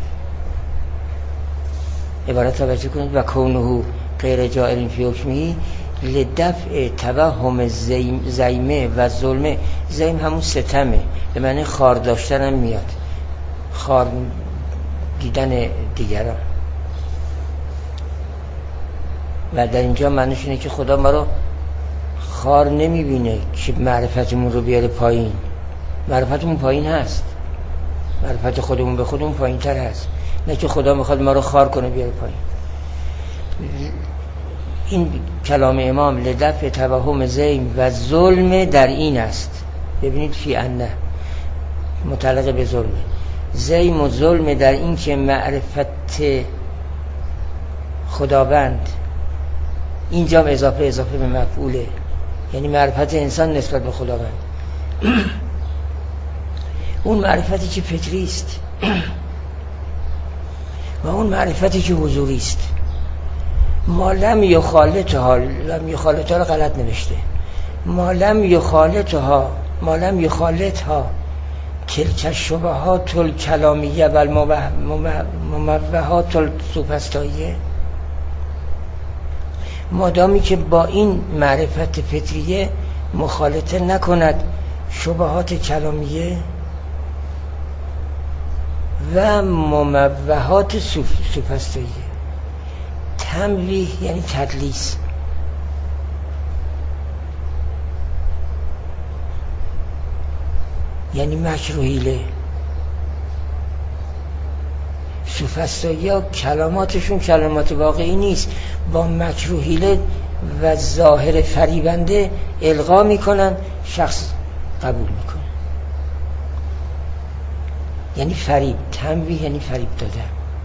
عبارت توجه کنید و کونه غیر جائر فی حکمه لدفع توهم زیمه و ظلمه. زیم همون ستمه، به معنی خار داشتن هم میاد، خار دیدن دیگران. و در اینجا معنیش اینه که خدا ما رو خار نمیبینه که معرفتمون رو بیاره پایین. معرفتمون پایین هست، معرفت خودمون به خودمون پایین تر هست، نه که خدا میخواد ما رو خار کنه بیاره پایین. این کلام امام لدفع توهم زیم و ظلم در این است. ببینید فی انه متعلق به ظلم، زیم و ظلم در این که معرفت خداوند اینجا اضافه اضافه به مفعوله، یعنی معرفت انسان نسبت به خداوند اون معرفتی که فطری است و اون معرفتی که حضوری است. ما لم یخالطها، لم یخالطها رو غلط نوشته، ما لم یخالطها ما لم یخالطها تلک الشبهات الکلامیه و المموهات السوفسطائیه، مادامی که با این معرفت فطریه مخالطه نکند شبهات کلامیه و مموهات سوفسطائیه. تمویه یعنی تدلیس، یعنی مکر و حیله. سوفسطائیه ها کلماتشون کلمات واقعی نیست، با مکر و حیله و ظاهر فریبنده القا میکنن، شخص قبول میکنه. یعنی فریب، تمویه یعنی فریب دادن.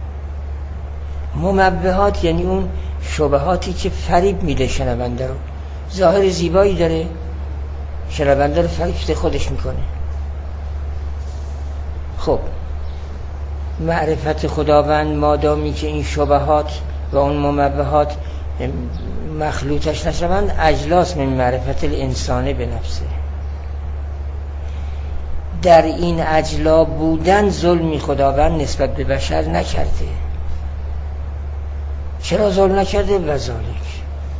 مموهات یعنی اون شبهاتی که فریب میده شنونده رو، ظاهر زیبایی داره، شنونده رو فریب خودش میکنه. خب معرفت خداوند مادامی که این شبهات و اون مموهات مخلوطش نشوند، اجلاس من معرفت الانسان به نفسه. در این اجلا بودن ظلمی خداوند نسبت به بشر نکرده. چرا ظلم نکرده؟ و ذالک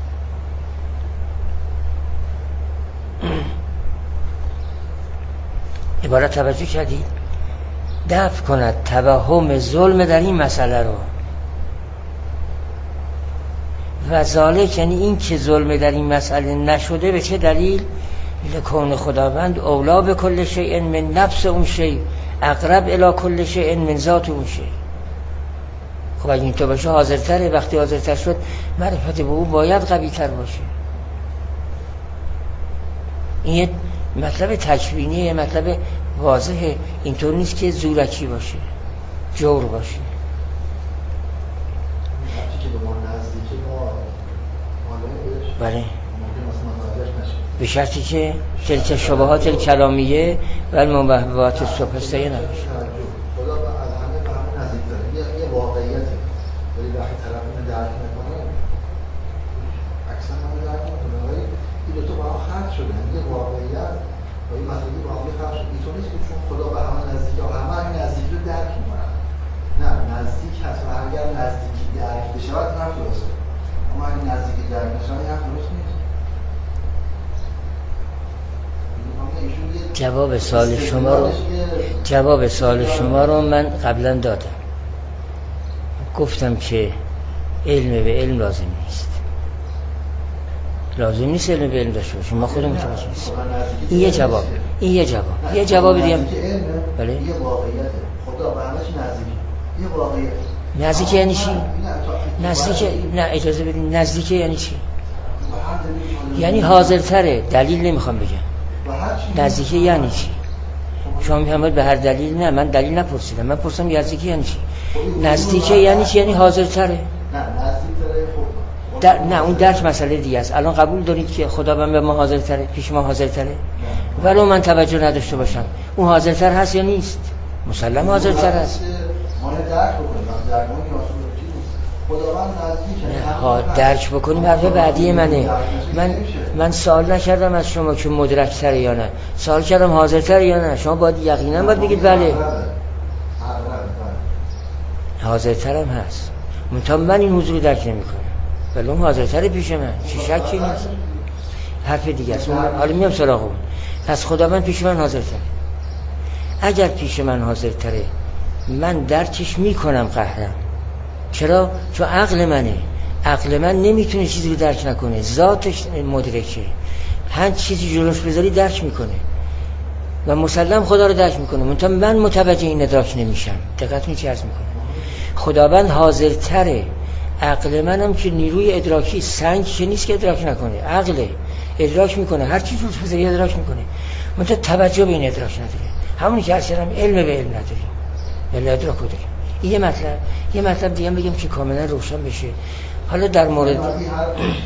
عبارت توجه کردید؟ دفع کند توهم ظلم در این مسئله رو. و ذالک یعنی این که ظلم در این مسئله نشده به چه دلیل؟ لکون خداوند اولا به کل شیء من نفس اون شیء اقرب الی کل شیء من ذات اون شیء. خب اگه این تو باشه حاضرتره، وقتی حاضرتر شد معرفت به او باید قوی تر باشه. این یه مطلب تکوینیه، یه مطلب واضحه، اینطور نیست که زورکی باشه، جور باشه. بله به شرطی که تلک شبهات الکلامیه و المموهات سوفسطائیه نباشه. خدا از همه فهم نزدیک داره، یه واقعیته، ولی وقتی طرف اینو درک میکنه اکثر همه درک میکنه، ولی این دوتا با هم خلط شده، یه واقعیت و این مسئله با هم خلط شده. اینطور نیست که چون خدا به همه نزدیکه و همه همین نزدیکی رو درک میکنن، نه، نزدیک هست و اگر نزدیکی درک بشه باید حرف درسته، اما اگه نزدیکی درک نشه حرف درست نیست. جواب سوال شما رو جواب سوال شما رو من قبلا دادم، گفتم که علم به علم لازم نیست، لازم نیست علم به علم داشته باشیم، ما خودمون متوجه نیستیم. این یه جواب، این یه جواب یه جواب دیگه. بله یه واقعیت خدا به همش نزدیک، یه واقعیت نزدیک یعنی چی؟ نزدیک نه اجازه بدین، نزدیک یعنی چی؟ یعنی حاضرتره. دلیل نمیخوام بگم. نزدیکی یعنی چی؟ شما میفهمید به هر دلیل؟ نه، من دلیل نپرسیدم، من پرسیدم نزدیکی یعنی چی؟ نزدیکی یعنی چی؟ یعنی حاضرتره. نه نزدیکتره. خب در... نه اون درک مسئله دیگه است. الان قبول دارید که خدا به ما حاضرتره، پیش ما حاضرتره، ولو من توجه نداشته باشم اون حاضرتر هست یا نیست؟ مسلم حاضرتر هست. ما درک بکنیم، درک کنیم که اصلا خداوند نزدیکه. ها درک بکنیم حرف بعدی منه. من من سوال نکردم از شما که مدرک‌تره یا نه، سوال کردم حاضرتره یا نه. شما باید یقینا باید بگید بله حاضرترم هست، منتها من این موضوع رو درک نمی‌کنم، ولی اون حاضرتره پیش من، چه شکی نیست. حرف دیگه است. حالا میام سراغ اون. پس خداوند پیش من حاضرتره. اگر پیش من حاضرتره من درکش میکنم قهرم. چرا؟ چون عقل منه، عقل من نمیتونه چیزی رو درک نکنه، ذاتش مدرکه، هر چیزی جلوش بذاری درک میکنه و مسلم خدا رو درک میکنه. منتها من متوجه این ادراک نمیشم. دقت می چی عرض میکنه؟ خداوند حاضرتره. عقل منم که نیروی ادراکی سنگ که نیست که ادراک نکنه، عقل ادراک میکنه، هر چیز روش بذاری ادراک میکنه، منتها توجه به این ادراک نداره. همونی که عرض کردم علم به علم نداریم، ولی ادراک رو داریم. این یه مطلب. یه مطلب دیگه بگم که کاملا روشن بشه. حالا در مورد خودتون محکوم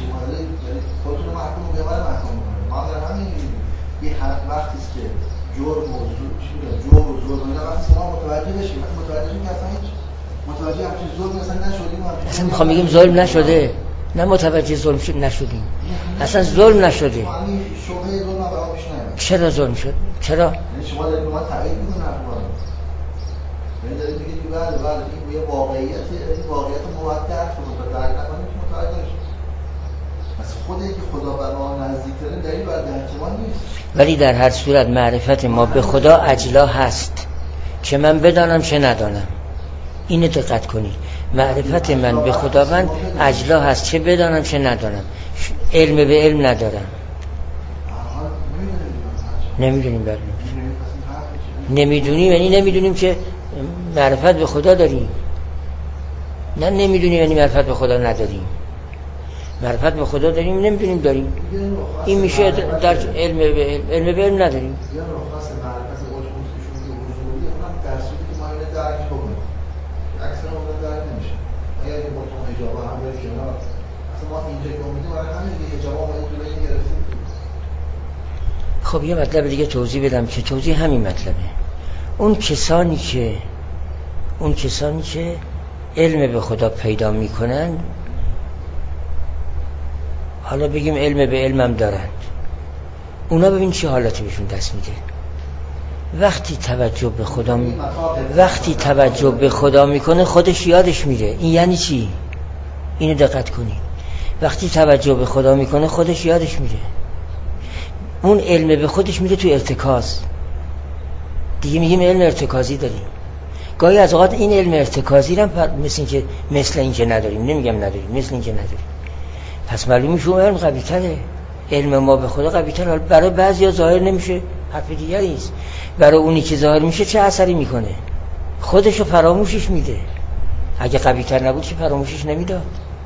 به من محکوم کنه. ما در همین این وقتی است که جور موضوع چی میگه جور زور میگه وقتی ما متوجه بشیم، متوجه میشیم که اصلا هیچ متوجه همچین ظلم مثلا نشدیم. اصلا میخوام بگیم ظلم نشده، نه متوجه ظلم نشدیم، اصلا ظلم نشده. شبهه ظلم به ما پیش نمیاد. چرا ظلم شد؟ چرا؟ یعنی شما دارید به ما تایید میکنید حرفا. یعنی دارید میگید که بله بله این یه واقعیت، این واقعیت مودع شما درک نکنید که متوجه نشید. پس خودی که خدا بر ما نزدیک‌تره دلیل بر درک ما نیست. ولی در هر صورت معرفت ما به خدا اجلا هست، چه من بدانم چه ندانم. اینو دقت کنید. معرفت من به خداوند اجلا هست، چه بدانم چه ندانم. علم به علم ندارم. نمیدونیم بله. نمیدونیم یعنی نمیدونیم که معرفت به خدا داریم. نه نمیدونیم یعنی معرفت به خدا نداریم. معرفت به خدا داریم نمیدونیم داریم. این میشه در علم به علم. علم به علم نداریم. خب یه مطلب دیگه توضیح بدم که توضیح همین مطلبه. اون کسانی که اون کسانی که علم به خدا پیدا میکنن، حالا بگیم علم به علمم دارند، اونا ببین چه حالتی بهشون دست میده. وقتی توجه به خدا می... وقتی توجه به خدا میکنه خودش یادش میره. این یعنی چی؟ اینو دقت کنید. وقتی توجه به خدا میکنه خودش یادش میره. اون علم به خودش میره تو ارتکاز. دیگه میگیم علم ارتکازی داریم. گاهی از اوقات این علم ارتکازی رو مثل این که مثل این که نداریم، نمیگم نداریم، مثل این که نداریم. پس معلوم میشه اون علم قوی تره. علم ما به خدا قوی تره. برای بعضیا ظاهر نمیشه، حرف دیگری است. برای اونی که ظاهر میشه چه اثری میکنه؟ خودشو فراموشش میده. اگه قوی تر نبود که فراموشش نمیداد.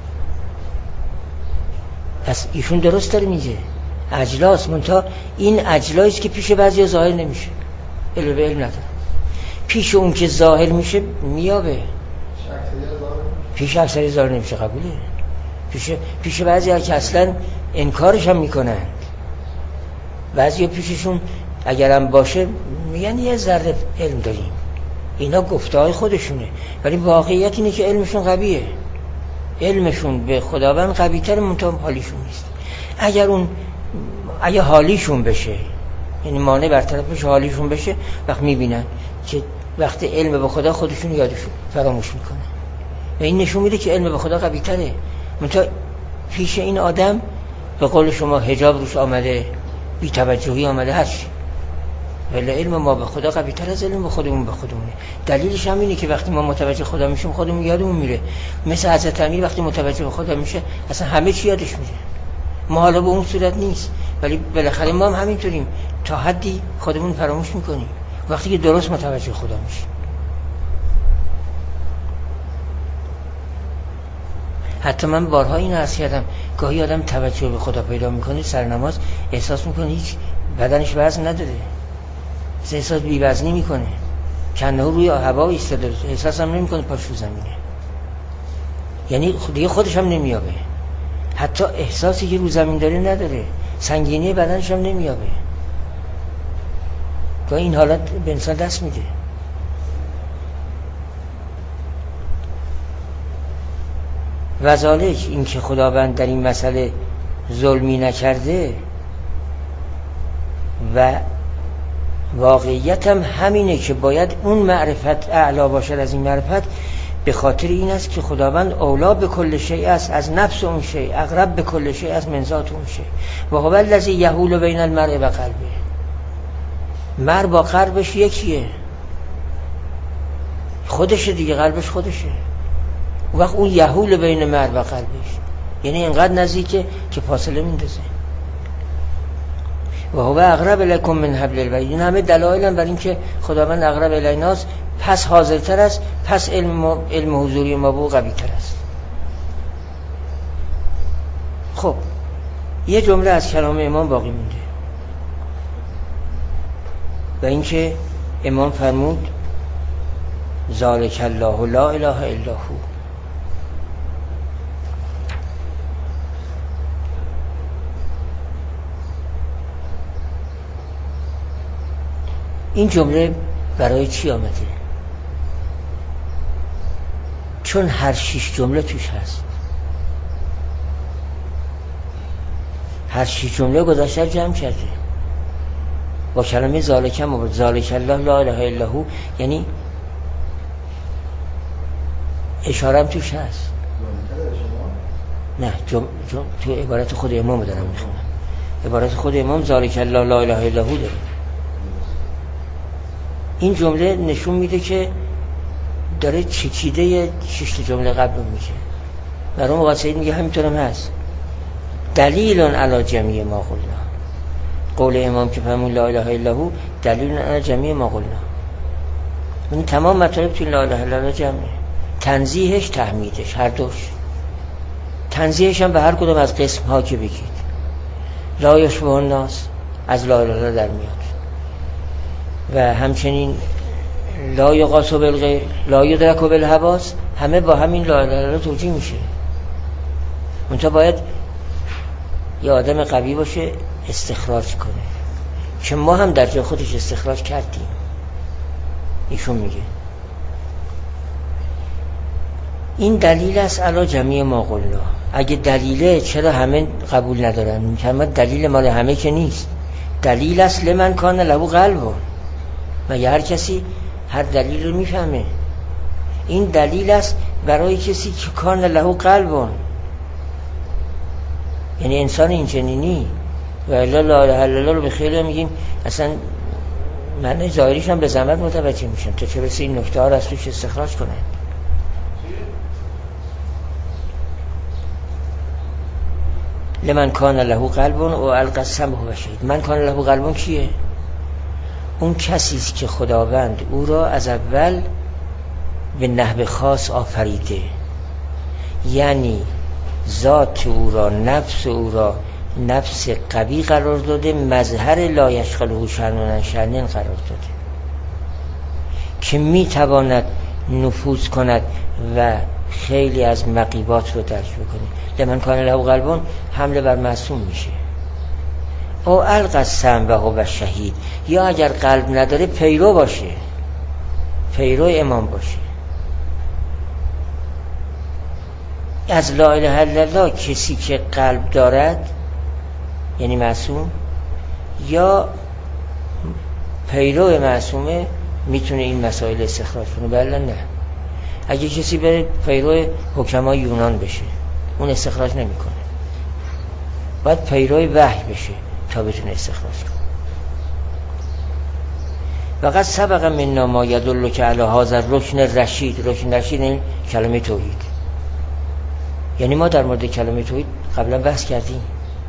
پس ایشون درست داره میگه اجلاست، منتها این اجلاییست که پیش بعضیا ظاهر نمیشه، علم به علم نداره. پیش اون که ظاهر میشه میابه، پیش اکثری ظاهر نمیشه، قبوله. پیش پیش بعضیا که اصلا انکارش هم میکنن، بعضیا پیششون اگرم باشه میگن یه ذره علم داریم. اینا گفته‌های خودشونه، ولی واقعیت اینه که علمشون قویه. علمشون به خداوند قوی‌تر، منتها حالیشون نیست. اگر اون اگه حالیشون بشه، یعنی مانع برطرف بشه، حالیشون بشه، وقت میبینن که وقت علم به خدا خودشون یادشون فراموش میکنه و این نشون میده که علم به خدا قوی تره. منتها پیش این آدم به قول شما حجاب روش آمده، بی توجهی آمده، هرچی. ولی علم ما به خدا قوی تر از علم به خودمون به خودمونه. دلیلش هم اینه که وقتی ما متوجه خدا میشیم خودمون یادمون میره. مثل حضرت امیر وقتی متوجه به خدا میشه اصلا همه چی یادش میره. ما حالا به اون صورت نیست، ولی بالاخره ما هم همینطوریم، تا حدی خودمون فراموش میکنیم وقتی که درست متوجه خدا میشیم. حتی من بارها این عرض کردم، گاهی آدم توجه به خدا پیدا میکنه، سر نماز احساس میکنه هیچ بدنش وزن نداره، احساس بی وزنی میکنه، کنه روی هوا ایستاده، احساس هم نمیکنه پاش رو زمینه، یعنی دیگه خودش هم نمیابه، حتی احساسی که رو زمین داره نداره، سنگینی بدنش هم نمیابه. گاهی این حالت به انسان دست میده. وذالک، این که خداوند در این مسئله ظلمی نکرده و واقعیت هم همینه که باید اون معرفت اعلا باشد از این معرفت، به خاطر این است که خداوند اولا به کل شیء است از نفس اون شیء، اقرب به کل شیء از من ذات اون شیء، و هو الذی یحول بین المرء و قلبه. مر با قلبش یکیه، خودشه دیگه، قلبش خودشه. وقت اون یحول بین مرء و قلبش، یعنی اینقدر نزدیکه که فاصله میندازه. و هو اقرب الیکم من حبل الورید. این همه دلایل هم بر این که خداوند اقرب الیناست، پس حاضرتر است، پس علم علم حضوری ما بو قوی تر است. خب یه جمله از کلام امام باقی مونده و اینکه امام فرمود ذالک الله لا اله الا هو. این جمله برای چی آمده؟ چون هر شش جمله توش هست، هر شش جمله گذشته جمع کرده با کلمه ذالک هم آورد. ذالک الله لا اله الا هو، یعنی اشاره هم توش هست. نه جم... جم... تو عبارت خود امام دارم میخونم، عبارت خود امام ذالک الله لا اله الا هو داره. این جمله نشون میده که داره چکیده شش جمله قبل رو میگه. برای اون قاصد میگه همینطورم هست. دلیل علی جمیع ما قلنا. قول امام که فرمود لا اله الا هو دلیل علی جمیع ما قلنا. این تمام مطالب توی لا اله الا الله جمعه. تنزیهش تحمیدش هر دوش. تنزیهش هم به هر کدوم از قسم ها که بگید. لا یشبه الناس از لا اله الا الله در میاد. و همچنین لا یقاس بالغیر لا یدرک بالحواس، همه با همین لا اله الا الله توجیه میشه. منتها باید یه آدم قوی باشه استخراج کنه، که ما هم در جای خودش استخراج کردیم. ایشون میگه این دلیل است علی جمیع ما قلنا. اگه دلیله چرا همه قبول ندارن؟ میگم دلیل مال همه که نیست. دلیل است لمن کان له قلب. مگه هر کسی هر دلیل رو میفهمه؟ این دلیل است برای کسی که کان له قلب، یعنی انسان این چنینی. و الا لا اله الا الله رو به خیلی میگیم اصلا معنی ظاهریش هم به زحمت متوجه میشن تا چه برسه این نکته ها رو از توش استخراج کنن. لمن کان له قلب و القى سمعه و شهید. من کان له قلب کیه؟ اون کسی است که خداوند او را از اول به نحو خاص آفریده، یعنی ذات او را، نفس او را نفس قوی قرار داده، مظهر لا یشغله شأن شأن قرار داده که می تواند نفوذ کند و خیلی از مغیبات رو درک بکنه. لمن کان له قلب حمله بر معصوم میشه. او القى السمع و هو شهید، یا اگر قلب نداره پیرو باشه، پیرو امام باشه. از لا اله الا الله کسی که قلب دارد یعنی معصوم، یا پیرو معصومه میتونه این مسائل استخراج کنه. بله نه، اگه کسی بره پیرو حکمای یونان بشه اون استخراج نمیکنه، باید پیروی وحی بشه تا بتونه استخراج کنه. وقد سبق منا ما یدل که علی هذا الرکن رشید. رکن رشید این کلمه توحید، یعنی ما در مورد کلمه توحید قبلا بحث کردیم.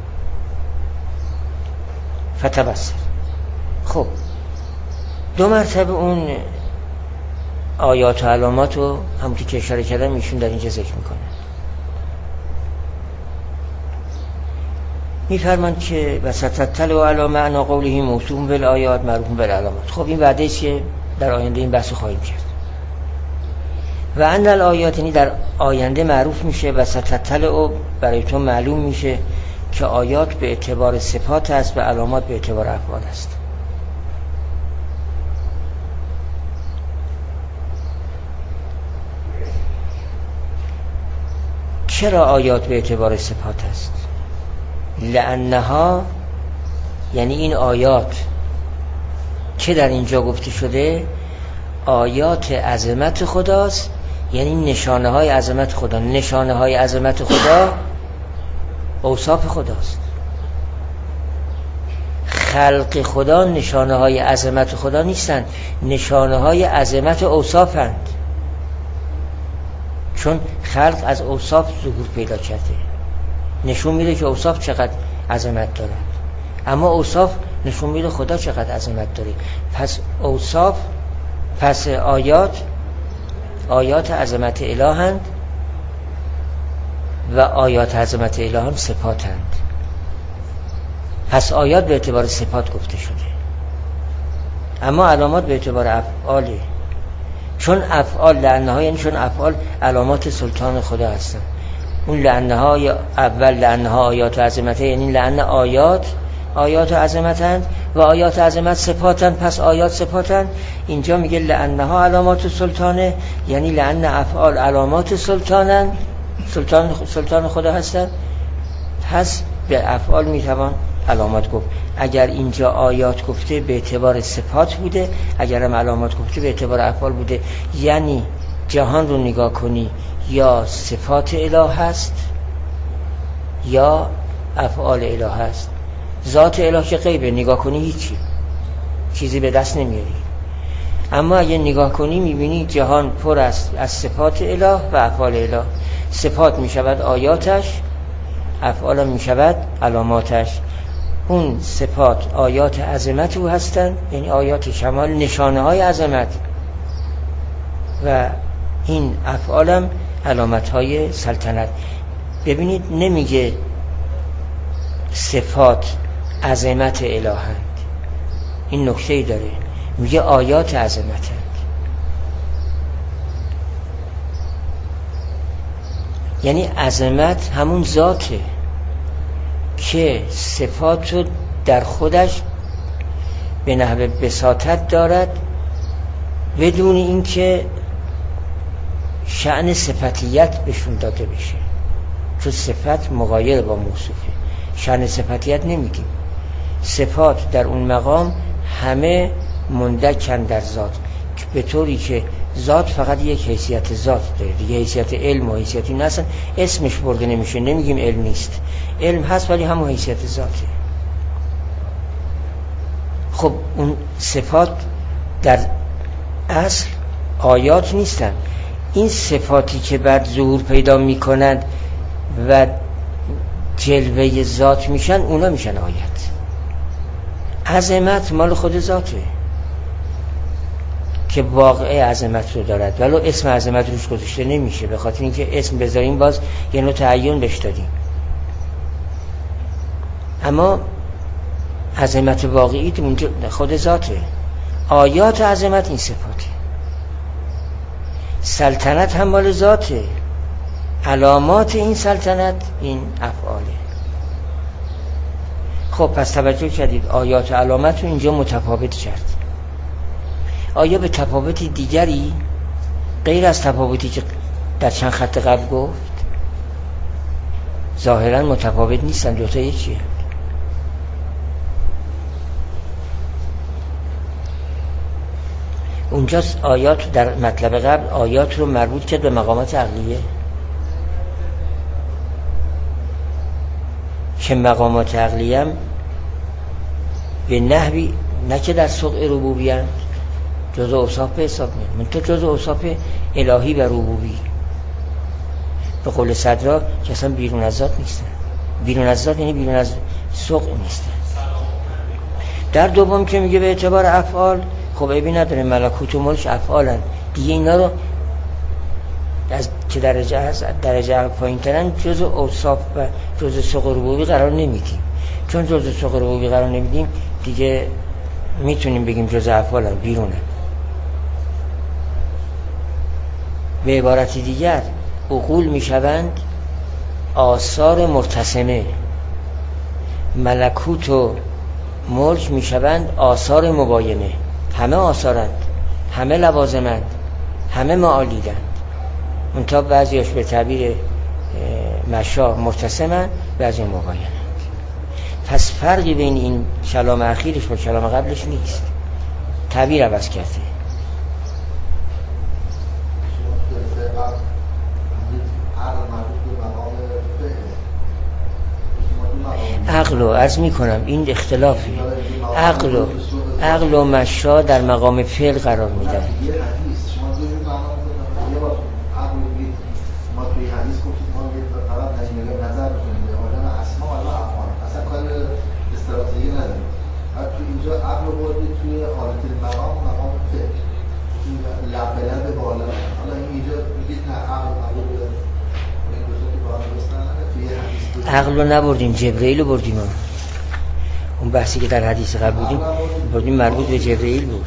فتبصر. خب دو مرتبه اون آیات و علامات رو همون که اشاره کردم ایشون در اینجا ذکر میکنه. میفرماند که وستطلع علی معنی قوله موصوف بالآیات معروف بالعلامات. خب این وعده است که در آینده این بحث رو خواهیم کرد. و ان الآیات یعنی در آینده معروف میشه و ستطلع برای تو معلوم میشه که آیات به اعتبار صفات است و علامات به اعتبار افعال است. چرا آیات به اعتبار صفات است؟ لانها یعنی این آیات که در اینجا گفته شده آیات عظمت خداست، یعنی نشانه های عظمت خدا. نشانه های عظمت خدا اوصاف خداست. خلق خدا نشانه های عظمت خدا نیستند، نشانه های عظمت اوصافند. چون خلق از اوصاف ظهور پیدا کرده، نشون میده که اوصاف چقدر عظمت داره، اما اوصاف نشون میده خدا چقدر عظمت داره. پس اوصاف، پس آیات آیات عظمت الهند و آیات عظمت اله هم صفاتند. پس آیات به اعتبار صفات گفته شده، اما علامات به اعتبار افعاله. چون افعال لعنه، یعنی چون افعال علامات سلطان خدا هستن. اون لعنه های اول لعنه ها آیات عظمته، یعنی لعنه آیات آیات عظمتند و آیات عظمت صفاتند. پس آیات صفاتند. اینجا میگه لعنه ها علامات سلطانه، یعنی لعنه افعال علامات سلطانند، سلطان سلطان خدا هستند. پس به افعال میتوان علامات گفت. اگر اینجا آیات گفته به اعتبار صفات بوده، اگر هم علامات گفته به اعتبار افعال بوده. یعنی جهان رو نگاه کنی یا صفات اله هست یا افعال اله هست. ذات اله که غیبه، نگاه کنی هیچی، چیزی به دست نمیاری. اما اگه نگاه کنی میبینی جهان پر است از صفات اله و افعال اله. صفات میشود آیاتش، افعال میشود علاماتش. اون صفات آیات عظمت او هستند، یعنی آیات کمال، نشانه های عظمت، و این افعال هم علامت های سلطنت. ببینید نمیگه صفات عظمت الهند، این نکته ای داره، میگه آیات عظمتند. یعنی عظمت همون ذاته که صفات رو در خودش به نحو بساطت دارد بدون اینکه شأن صفتیت بهشون داده بشه، چون صفت مغایر با موصوفه. شأن صفتیت نمیگیم. صفات در اون مقام همه مندکن در ذات، به طوری که ذات فقط یک حیثیت ذات داره دیگه، حیثیت علم و حیثیتی نستن، اسمش برده نمیشه، نمیگیم علم نیست، علم هست ولی همون حیثیت ذاته. خب اون صفات در اصل آیات نیستن. این صفاتی که بعد ظهور پیدا میکنند و جلوه ذات میشن، اونا میشن آیت. عظمت مال خود ذاته که واقع عظمت رو دارد، ولو اسم عظمت روش گذاشته نمیشه، به خاطر اینکه اسم بذاریم باز یه نوع تعین بهش دادیم. اما عظمت واقعی خود ذاته. آیات عظمت این صفاته. سلطنت هم مال ذاته، علامات این سلطنت این افعاله. خب پس توجه کردید آیات و علامت رو اینجا متفاوت کرد. آیا به تفاوتی دیگری غیر از تفاوتی که در چند خط قبل گفت؟ ظاهرا متفاوت نیستن، دوتا یکیه. اونجا آیات در مطلب قبل آیات رو مربوط کرد به مقامات عقلیه که مقامات عقلیه هم به نحوی نه که در سوق ربوبیت جزء اوصاف به حساب میاد، منتها جزء اوصاف الهی و ربوبی. به قول صدرا که اصلا بیرون از ذات نیستن. بیرون از ذات یعنی بیرون از سوق نیستن. در دوم که میگه به اعتبار افعال، خب عیبی نداره، ملکوت و ملک افعالن دیگه، اینا رو از که درجه هست درجه پایین ترن جزء اوصاف و جزء سوق ربوبی قرار نمیدیم. چون جزء سوق ربوبی قرار نمیدیم دیگه میتونیم بگیم جزء افعالن، بیرونه. به عبارت دیگر عقول میشوند آثار مرتسمه، ملکوت و ملک میشوند آثار مباینه. همه آثارند، همه لوازمند، همه معالیدند، منتها بعضیاش به تعبیر مشا مرتسمند، بعضی مباینند. پس فرقی بین این کلام اخیرش و کلام قبلش نیست، تعبیر عوض کرده. عقل رو عرض می کنم این اختلافی، عقل و عقل و مشا در مقام فعل قرار می دن. اینجا عقل رو بردید توی حالت مقام مقام فکر لب به لب بالا. حالا اینجا میگید نه عقل قبول داره این دو تا که بالا بستن توی حدیث عقل رو نبردیم، جبرئیل رو بردیم. ها اون بحثی که در حدیث قبل بودیم بردیم مربوط به جبرئیل بود.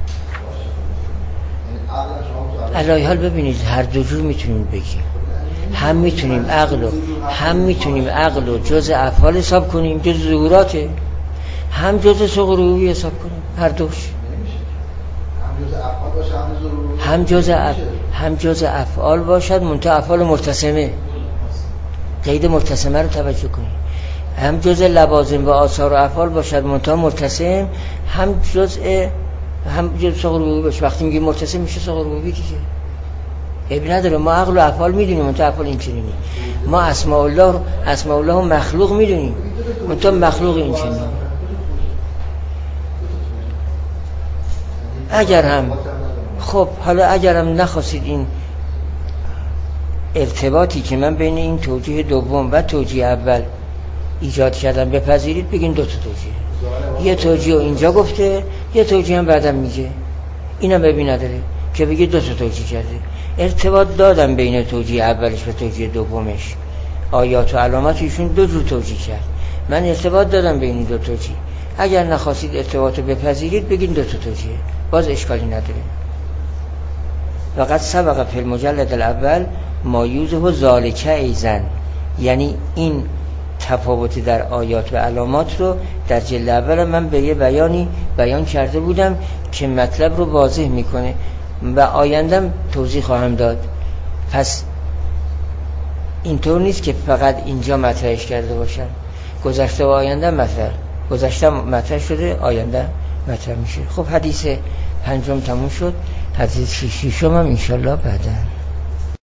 علی حال ببینید هر دو جور میتونیم بگیم، هم میتونیم عقل رو هم میتونیم عقل رو جز افعال حساب کنیم، جز ظهوراته، هم جز سوق ربوبی حساب کنیم. هر دوش هم جز اف... هم جز افعال باشد منتها افعال مرتسمه، قید مرتسمه رو توجه کنیم. هم جز لوازم و آثار و افعال باشد منتها مرتسم، هم جز هم جز سوق ربوبی باشه. وقتی میگیم مرتسم میشه سوق ربوبی دیگه. عیب نداره، ما عقل و افعال میدونیم منتها افعال این چنینی. ما اسماء الله اسماء الله مخلوق میدونیم منتها مخلوق این چنینی. اگر هم خب حالا اگر هم نخواستید این ارتباطی که من بین این توجیه دوم و توجیه اول ایجاد کردم بپذیرید، بگین دو تا توجیه، یه توجیه اینجا گفته یه توجیه هم بعدم میگه، اینم ببین نداره که بگید دو تا توجیه کرده. ارتباط دادم بین توجیه اولش و توجیه دومش، آیات و علامات ایشون دو جور توجیه کرد، من ارتباط دادم بین این دو توجیه. اگر نخواستید ارتباط رو بپذیرید بگین دو تا توجیه، باز اشکالی نداره. وقد سبق فی المجلد الاول ما یوزه ذالک ایزن، یعنی این تفاوت در آیات و علامات رو در جلد اول من به یه بیانی بیان کرده بودم که مطلب رو واضح میکنه و آیندم توضیح خواهم داد. پس اینطور نیست که فقط اینجا مطرحش کرده باشم، گذشته و آینده مطرح گذشته مطرح شده، آینده مطرح میشه. خب حدیث پنجم تموم شد، حدیث ششم هم انشالله بعداً.